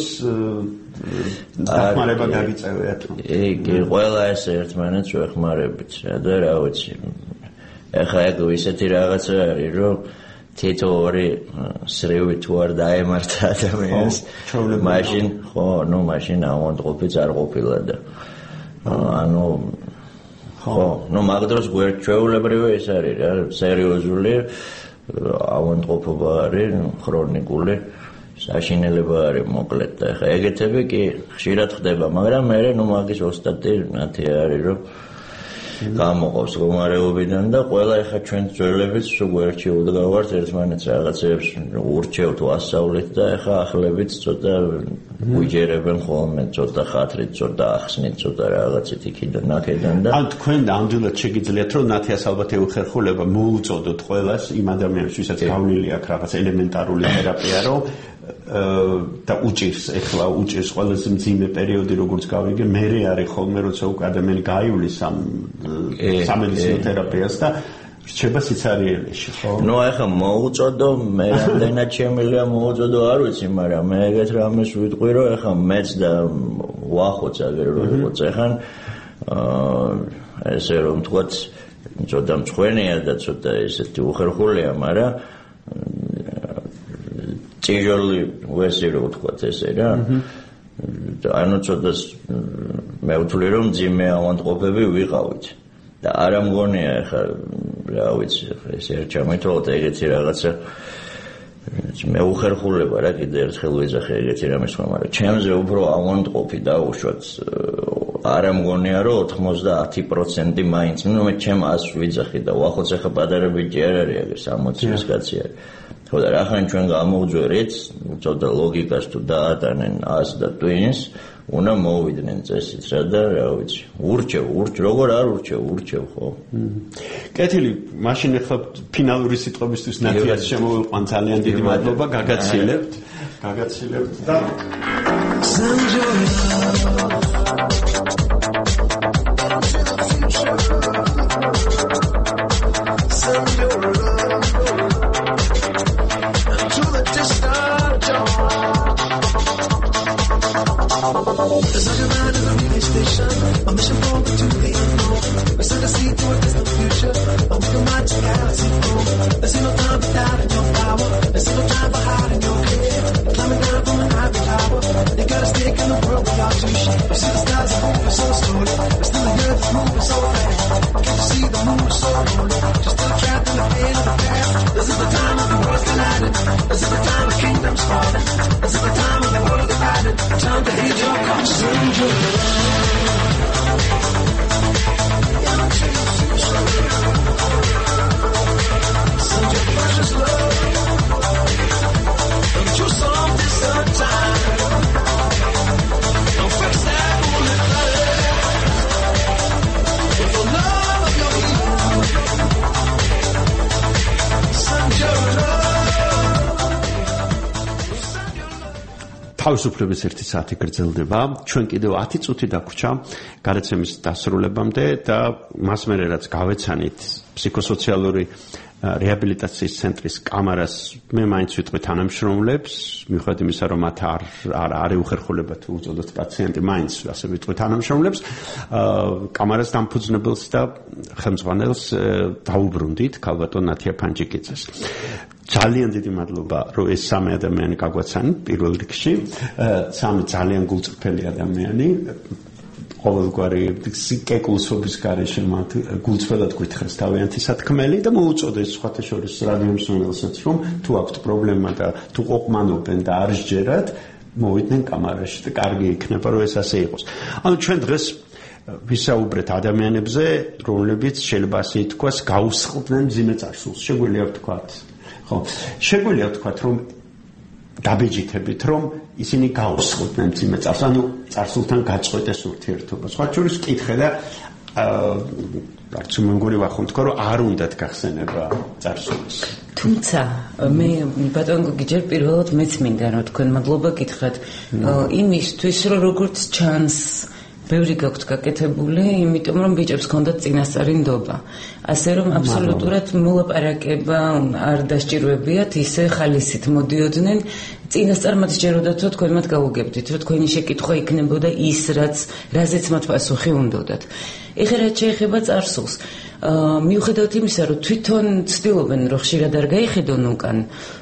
Speaker 3: დახმარება გაგიწევიათ
Speaker 10: კი ყველა ეს ერთმანეთს ვეხმარებით რა და რა ვიცი ეხლა ეგ ისეთი რაღაცა არის რომ თითო ორი სრევი თუ არ დაემართა ადამიანს მაშინ ხო ნუ მაშინ ავადმყოფიც არ ყოფილა და ანუ ხო ნუ მაგ დროს გვერდჩვეულებრივი ეს არის რა სერიოზული ავადმყოფობა არის ქრონიკული საშინელება არის მოკლედ და ხა ეგეთები კი ხშირად ხდება მაგრამ მე ნუ მაგის ოსტატი ნათი არის რომ გამოყავს მდგომარეობიდან და ყველა ხა ჩვენ ძველებიც გვერდჩევთ გავართ ერთმანეთს რაღაცებს ურჩევთ ვასწავლეთ და ხა ახლებით ცოტა უჯერებენ ხოლმე ცოტა ხათრით ცოტა ახსნით ცოტა რაღაცით იქიდან აქედან და
Speaker 3: ან თქვენ ნამდვილად შეგიძლიათ რომ ნათიას ალბათ ეუხერხულება მოუწოდოთ ყველას იმ ადამიანებს ვისაც გავლილი აქვს რაღაც ელემენტარული თერაპია რომ და უჭირს ეხლა უჭირს ყველაზე მძიმე პერიოდი როგორც გავიგე მერე არის ხოლმე როცა უკვე ადამიანი გაივლის სამედიცინო თერაპიას და რჩება სიცარიელეში ხო
Speaker 10: ნუ ახლა მოუწოდო მე რამდენად შემიძლია მოუწოდო არ ვიცი მაგრამ მე ეგეთ რამეს ვიტყვი რომ ახლა მეც და ვახოც აგერ როგორც ახლა ესე რომ თქვათ ცოტა მწვენეა და ცოტა ესეთი უხერხულია მაგრამ ჭიჟოლი ვესი რო ვთქვათ ესე რა ანუ ცოტა მე ვთვლი რომ ძიმე ავადმყოფები ვიყავით და არ ამგონია ახლა რა ვიცი ეს ერჩამეთოთ ეგეთი რაღაცა მე უხერხულება რა კიდე ერთხელ ვეძახე ეგეთი რამეს მაგრამ ჩემზე უფრო ავადმყოფი დაუშვათ არ ამგონია რომ 90% მაინც ნუ მე ჩემ 100 ვიძახი და ვახოც ახლა პატარებიჭი არ არის ეგ 60 წლის კაცი არის ხო და რახან ჩვენ გამოვძვერეთ ცოტა ლოგიკას თუ დაატანენ 100 და ტვინს უნდა მოვიდნენ წესით რა და რა ვიცი ურჩევ როგორ არ ურჩევ ხო
Speaker 3: კეთილი მაშინ ახლა ფინალური სიტყვებისთვის ნათიას შემოვიყვან ძალიან დიდი მადლობა გაგაცილებთ და
Speaker 11: There's like a ride in a relay station, a mission forward to the unknown. We set a seed to a distant future, but we can watch the galaxy grow. There's no time for doubting your power, there's no time for hiding your fear. Climbing down from an ivory tower, you got a stake in the world we are too shit. You see the stars are moving so slowly, but still the earth is moving so fast. Can't you see the moon is so lonely, just still trapped in the pain of the past. This is the time of the world's colliding, this is the time of kingdoms falling, this is the time of the world divided. Time to heed your call. Send your precious love. Don't you solve this on time. Don't fix that only fire. With the love of your hero. Send your love.
Speaker 3: თავისუფლების 1 საათი გრძელდება. ჩვენ კიდევ 10 წუთი დაგვრჩა გადაცემის დასრულებამდე და მას მერე რაც გავეცანით ფსიქოსოციალური რეაბილიტაციის ცენტრის კამარას მე მაინც ვიტყვი თანამშრომლებს, მიუხედავად იმისა, რომ მათ არ ეუხერხულებათ უწოდოთ პაციენტი, მაინც ასე ვიტყვი თანამშრომლებს, კამარას დამფუძნებელს და ხელმძღვანელს დაუბრუნდით, ქალბატონ ნათია ფანჯიკიძეს. ძალიან დიდი მადლობა, რომ ეს სამი ადამიანი გაგვაცანით პირველ რიგში, სამი ძალიან გულწრფელი ადამიანი. ყოველგვარი სიკეკულსობის გარეშე მათ გულწრფელად გვითხრეს თავიანთი სათქმელი და მოუწოდეს სხვათა შორის რადიო მსმენელსაც, რომ თუ აქვთ პრობლემა და თუ ყოფმანობენ და არ სჯერათ, მოვიდნენ კამარაში და კარგი იქნება, რომ ეს ასე იყოს. ანუ ჩვენ დღეს ვისაუბრეთ ადამიანებზე, რომლებიც შეიძლება ასე ითქვას, გაუსხლდნენ მძიმე წარსულს. შეგვიძლია ვთქვათ, ხო, შეგვიძლია ვთქვათ, რომ დაბეჯითებით, რომ ისინი გაუსხლდნენ მძიმე წარსულს, ანუ წარსულთან გაწყვეტეს ურთიერთობა. სხვა შორის ვკითხე და არც მეგონი ვახუნ თქვა, რომ არ უნდათ გახსენება წარსულის.
Speaker 4: თუმცა მე ბატონ გოგი ჯერ პირველად მეც მინდა რომ თქვენ მადლობა გითხრათ იმისთვის, რომ როგორც ჩანს ბევრი გაქვთ გაკეთებული, იმიტომ რომ ბიჭებს ჰქონდათ წინასწარი ნდობა. ასე რომ აბსოლუტურად მოლაპარაკება არ დასჭირვებიათ, ისე ხალისით მოდიოდნენ. წინასწარ მათ სჯეროდათ, რომ თქვენ მათ გაუგებდით, რომ თქვენი შეკითხვა იქნებოდა ის, რაზეც მათ პასუხი უნდოდათ. ეხლა რაც შეეხება წარსულს, მიუხედავად იმისა, რომ თვითონ ცდილობენ, რომ ხშირად არ გაიხედონ უკან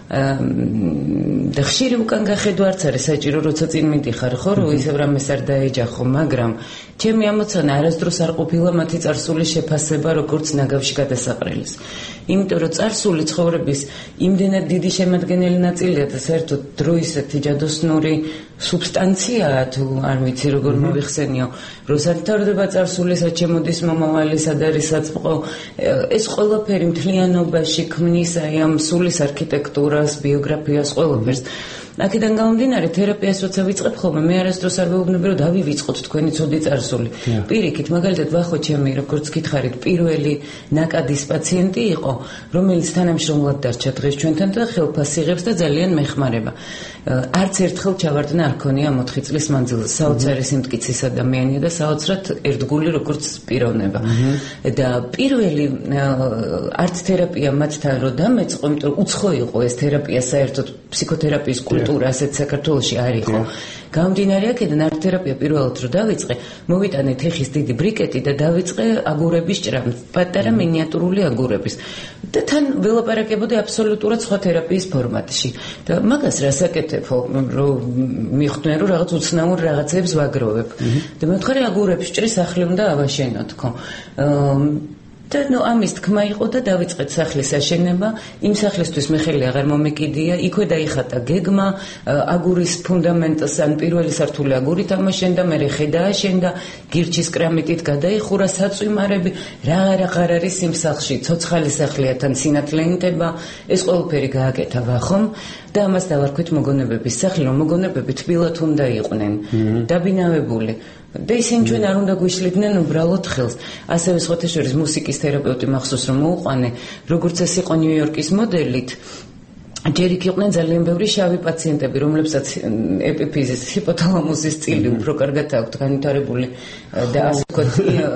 Speaker 4: და ხშირი უკან გახედვა არც არის საჭირო, როცა წინ მიდიხარ, ხო, რომ ისევ რამეს არ დაეჯახო, მაგრამ ჩემი ამოცანა არასდროს არ ყოფილა მათი წარსულის შეფასება, როგორც ნაგავში გადასაყრელის. იმიტომ რომ წარსული ცხოვრების იმდენად დიდი შემადგენელი ნაწილია და საერთოდ დროისეთი ჯადოსნური სუბსტანციაა, თუ არ ვიცი როგორ მოვიხსენიო, რომ სათარდება წარსული, საჩემოდის მომავალი, სად არის საწყო, ეს ყველაფერი მთლიანობაში ქმნის აი ამ სულის არქიტექტურას, ბიოგრაფიას, ყველაფერს. აქედან გამომდინარე, თერაპიას როცა ვიწყებ ხოლმე, მე არასდროს არ ვეუბნები, რომ დავივიწყოთ თქვენი ცუდი წარსული. პირიქით, მაგალითად, ვახო ჩემი, როგორც გითხარით, პირველი ნაკადის პაციენტი იყო, რომელიც თანამშრომლად დარჩა დღეს ჩვენთან და ხელფასს იღებს და ძალიან მეხმარება. არც ერთხელ ჩავარდნა არ ქონია 4 წლის მანძილზე. საოცარი სიმტკიცის ადამიანია და საოცრად ერთგული როგორც პიროვნება. და პირველი არც თერაპია მათთან რო დამეწყო, იმიტომ რომ უცხო იყო ეს თერაპია საერთოდ ფსიქოთერაპიის კულტურა ასეთ საქართველოში არ იყო. გამომდინარე აქედან არც თერაპია პირველად რო დავიწყე, მოვიტანე თიხის დიდი ბრიკეტი და დავიწყე აგურების ჭრა, პატარა მინიატურული აგურების. და თან ველაპარაკებოდი აბსოლუტურად სხვა თერაპიის ფორმატში. და მაგას რას აკეთებო, რომ მიხვდნენ, რომ რაღაც უცნაურ რაღაცებს ვაგროვებ. და მე ვთქვი, აგურების ჭრის სახლი უნდა ავაშენოთ, ხო. და ამის თქმა იყო და დავიწყეთ სახლის აშენება. იმ სახლისთვის მე ხელი აღარ მომეკიდია. იქვე დაიხატა გეგმა, აგურის ფუნდამენტს ან პირველი სართული აგურით ამაშენდა, მერე ხე დააშენდა, გირჩის კრამიტით გადაიხურა საწვიმარები. რა არის იმ სახლში, ცოცხალი სახლია თან სინათლე ინტება, ეს ყველაფერი გააკეთა ვახომ და ამას დავარქვით მოგონებების სახლი, რომ მოგონებები თბილად უნდა იყვნენ, დაბინავებული. და ისინი ჩვენ არ უნდა გვიშლიდნენ უბრალოდ ხელს. ასევე სხვათაშორის მუსიკის თერაპევტი მახსოვს რომ მოუყვანე, როგორც ეს იყო ნიუ-იორკის მოდელით. ჯერ იქ იყვნენ ძალიან ბევრი შავი პაციენტები, რომლებსაც ეპიფიზის, ჰიპოთალამუსის წილი უფრო კარგად აქვთ განვითარებული და ასე ვთქვათ,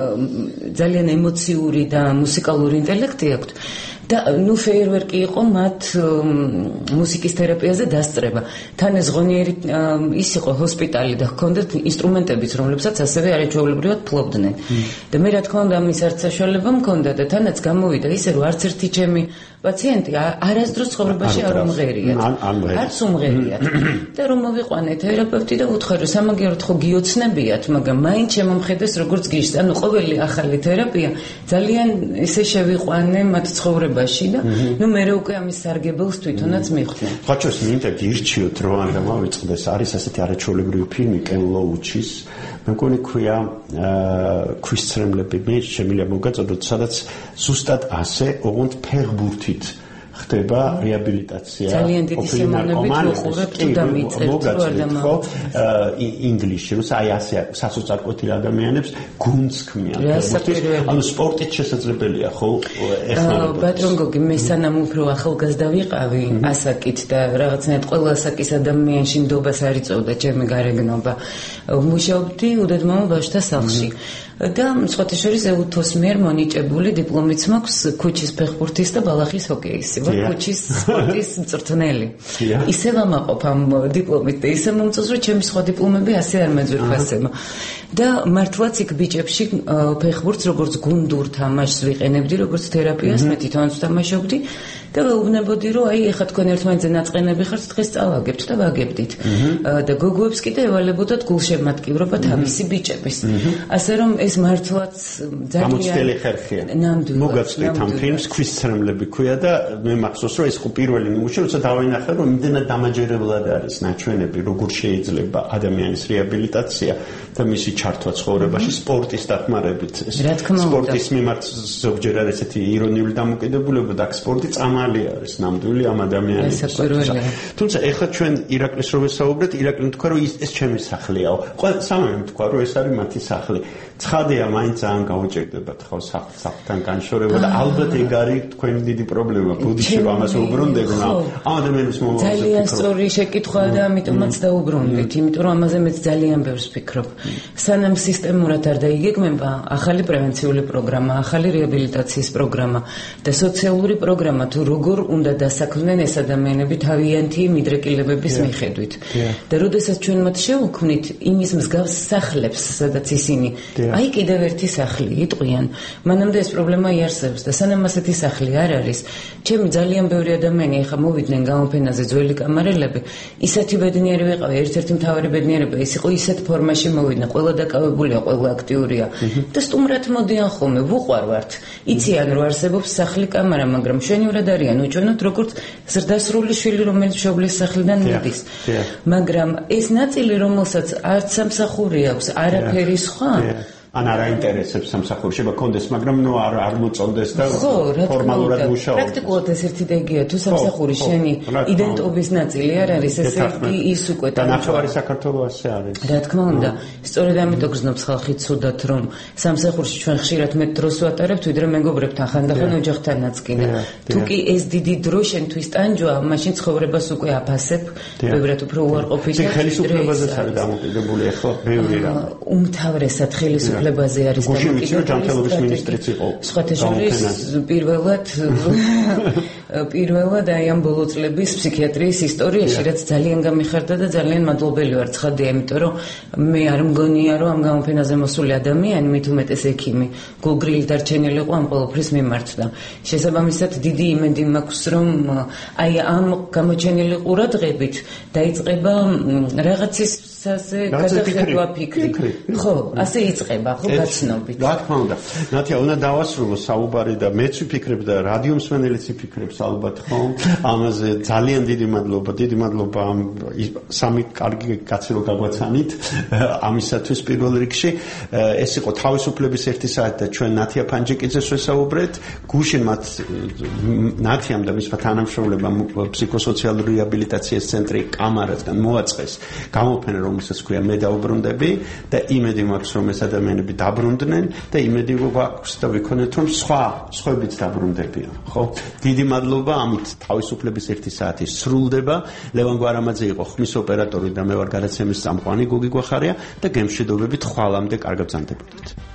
Speaker 4: ძალიან ემოციური და მუსიკალური ინტელექტი აქვთ. და ფეიერვერკი იყო მათ მუსიკის თერაპიაზე დასწრება. თან ეს ღონიერი ის იყო ჰოსპიტალი და ჰქონდათ ინსტრუმენტებიც, რომლებსაც ასევე არაჩვეულებრივად ფლობდნენ. და მე რა თქმა უნდა ამის არც საშუალება მქონდა და თანაც გამოვიდა ისე რომ არც ერთი ჩემი პაციენტი არასდროს ცხოვრებაში არ უმღერიათ. არც უმღერიათ. და რომ მოვიყვანე თერაპევტი და უთხრა რომ სამაგიეროდ ხო გიოცნებიათ, მაგრამ მაინც შემომხედეს როგორც გიშს. ანუ ყოველი ახალი თერაპია ძალიან ესე შევიყვანე მათ ცხოვრებაში და მე უკვე ამის სარგებელს თვითონაც მიხვდნენ.
Speaker 3: ხაჩოს მინდა გირჩიოთ რომ ამ დამავიწყდეს არის ასეთი არაჩვეულებრივი ფილმი კენ ლოუჩის მე მგონი ქვია ქვის ცრემლები მე შემიძლია მოგაწოდოთ სადაც ზუსტად ასე ოღონდ ფეხბურთით ხდება რეაბილიტაცია
Speaker 4: ძალიან დიდი სიმონებით ვუყურებთ თუ დამიწერთ
Speaker 3: ხო ინგლისში რომ აი ასე სასოწარკვეთილ ადამიანებს გუნდს ქმნიან ანუ სპორტით შესაძლებელია ხო
Speaker 4: ეხლა ბატონ გოგი მე სანამ უფრო ახალგაზრდა ვიყავი ასაკით და რაღაცნაირად ყველა ასაკის ადამიანში ნდობას არ იწოვდა ჩემი გარეგნობა მუშაობდი უდედმამო ბავშვთა სახლში და სხვათაშორის ეუთოს მიერ მონიჭებული დიპლომიც მაქვს ქუჩის ფეხბურთის და ბალახის ჰოკეის ვარ ქუჩის სპორტის მწვრთნელი ისე ვამაყობ ამ დიპლომით და ისე მომწონს რომ ჩემი სხვა დიპლომები ასე არ მეძვირფასება და მართლაც იქ ბიჭებში ფეხბურთს როგორც გუნდურ თამაშს ვიყენებდი როგორც თერაპიას მე თვითონაც ვთამაშობდი და ვეუბნებოდი რომ აი ეხლა თქვენ ერთმანეთზე ნაწყენები ხართ დღეს წავაგებთ და ვაგებდით და გოგოებს კიდე ევალებოდათ გულშემატკივრობა თავისი ბიჭების ასე რომ ეს მართლაც ძალიან
Speaker 3: გამოცდილი ხერხია მოგაცდით ამ ფილმს ქვის ცრემლები ქვია და მე მახსოვს რომ ეს ხო პირველი ნიმუში როცა დავინახე რომ იმდენად დამაჯერებლად არის ნაჩვენები როგორ შეიძლება ადამიანის რეაბილიტაცია და მისი ჩართვა ცხოვრებაში სპორტის დახმარებით სპორტის მიმართ ზოგჯერ არის ესეთი ირონიული დამოკიდებულება და სპორტი წამალი არის ნამდვილი ამ ადამიანის თუმცა ეხლა ჩვენ ირაკლის რო ვესაუბრეთ ირაკლი თქვა რომ ეს ჩემი სახლია ყველა სამი თქვა რომ ეს არის მათი სახლი ცხადია მაინც ძალიან გაუჭირდებათ ხო სახლთან განშორება და ალბათ ეგ არის თქვენი დიდი პრობლემა ბუდიში რომ ამას უბრუნდებენ ამ ადამიანის მომავალზე
Speaker 4: ძალიან სწორი შეკითხვაა და ამიტომაც დაუბრუნდით იმიტომ რომ ამაზე მეც ძალიან ბევრს ვფიქრობ სანამ სისტემურად არ დაიგეგმება ახალი პრევენციული პროგრამა ახალი რეაბილიტაციის პროგრამა და სოციალური პროგრამა თუ როგორ უნდა დასაქმდნენ ეს ადამიანები თავიანთი მიდრეკილებების მიხედვით და როდესაც ჩვენ მათ შევუქმნით იმის მსგავს სახლებს სადაც ისინი აი კიდევ ერთი სახლი იტყვიან მანამდე ეს პრობლემა იარსებებს და სანამ ასეთი სახლი არ არის ჩემი ძალიან ბევრი ადამიანი ეხა მოვიდნენ გამოფენაზე ძველი კამარელები ისეთი ბედნიერი ვიყავი ერთ-ერთი მთავარი ბედნიერება ის იყო ისეთ ფორმაში მოვიდნენ ყველა დაკავებულია ყველა აქტიურია და სტუმრად მოდიან ხოლმე ვუყვარვართ იციან რომ არსებობს სახლი კამარა მაგრამ მშვენივრად არიან უჩვენოთ როგორც ზრდასრული შვილი რომელიც მშობლის სახლიდან მიდის მაგრამ ეს ნაწილი რომელსაც არც სამსახური აქვს არაფერი სხვა
Speaker 3: ან არ აინტერესებს სამსახურში მაქონდეს მაგრამ ნუ არ მოწონდეს და ფორმალურად მუშაობს
Speaker 4: პრაქტიკულად ეს ერთი და იგია თუ სამსახური შენი იდენტობის ნაწილი არ არის ესე ის უკვე
Speaker 3: თანახმარი საქართველოს არის
Speaker 4: რა თქმა უნდა სწორედ ამიტომ გრძნობს ხალხი ცუდად რომ სამსახურში ჩვენ ხშირად მეტ დროს ვატარებთ ვიდრე მეგობრებთან ხანდახან ოჯახთანაც კიდე თუ კი ეს დიდი დრო შენთვის ტანჯვა მაშინ ცხოვრებას უკვე აფასებ ბევრად უფრო უარყოფით
Speaker 3: და ხელისუფლებაზეც არის დამოკიდებული ახლა ბევრი რამ
Speaker 4: უმთავრესად ხელისუფლება ლებაზე არის
Speaker 3: დამოკიდებული ჯანმრთელობის მინისტრიც იყო
Speaker 4: სხვათა შორის პირველად პირველად აი ამ ბოლო წლების ფსიქიატრიის ისტორიაში, რაც ძალიან გამიხარდა და ძალიან მადლობელი ვარ ცხადია, იმიტომ რომ მე არ მგონია, რომ ამ გამოფენაზე მოსული ადამიანი, მით უმეტეს ექიმი, გულგრილი დარჩენილიყო ამ ყოველფრის მიმართ და შესაბამისად დიდი იმედი მაქვს, რომ აი ამ გამოჩენილი ყურადღებით დაიწყება რაღაცის გადახედვა ფიქრი. ხო, ასე იწყება, ხო, გაცნობით.
Speaker 3: რა თქმა უნდა. ნათია, უნდა დავასრულო საუბარი და მეც ვიფიქრებ და რადიო მსმენელიც იფიქრებს ალბათ, ხო? ამაზე ძალიან დიდი მადლობა ამ სამი კარგი კაცი რო გაგვაცანით ამისათვის პირველ რიგში. ეს იყო თავისუფლების 1 საათი და ჩვენ ნათია ფანჯიკიძეს ვესაუბრეთ. გუშინ მათ ნათიამ და მისმა თანამშრომლებამ ფსიქოსოციალური რეაბილიტაციის ცენტრი კამარასგან მოაწყეს გამოფენა, რომელსაც ქვია მე დაუბრუნდები და იმედი მაქვს, რომ ეს ადამიანები დაბრუნდნენ და იმედი გვაქვს და ვიქონეთ, რომ სხვაებიც დაბრუნდებიან, ხო? დიდი მადლობა, ამით თავისუფლების 1 საათი სრულდება. ლევან გვარამაძე იყო ხმის ოპერატორი და მე ვარ გადაცემის წამყვანი გოგი გვახარია და გემშვიდობებით ხვალამდე კარგად ბრძანდებოდეთ.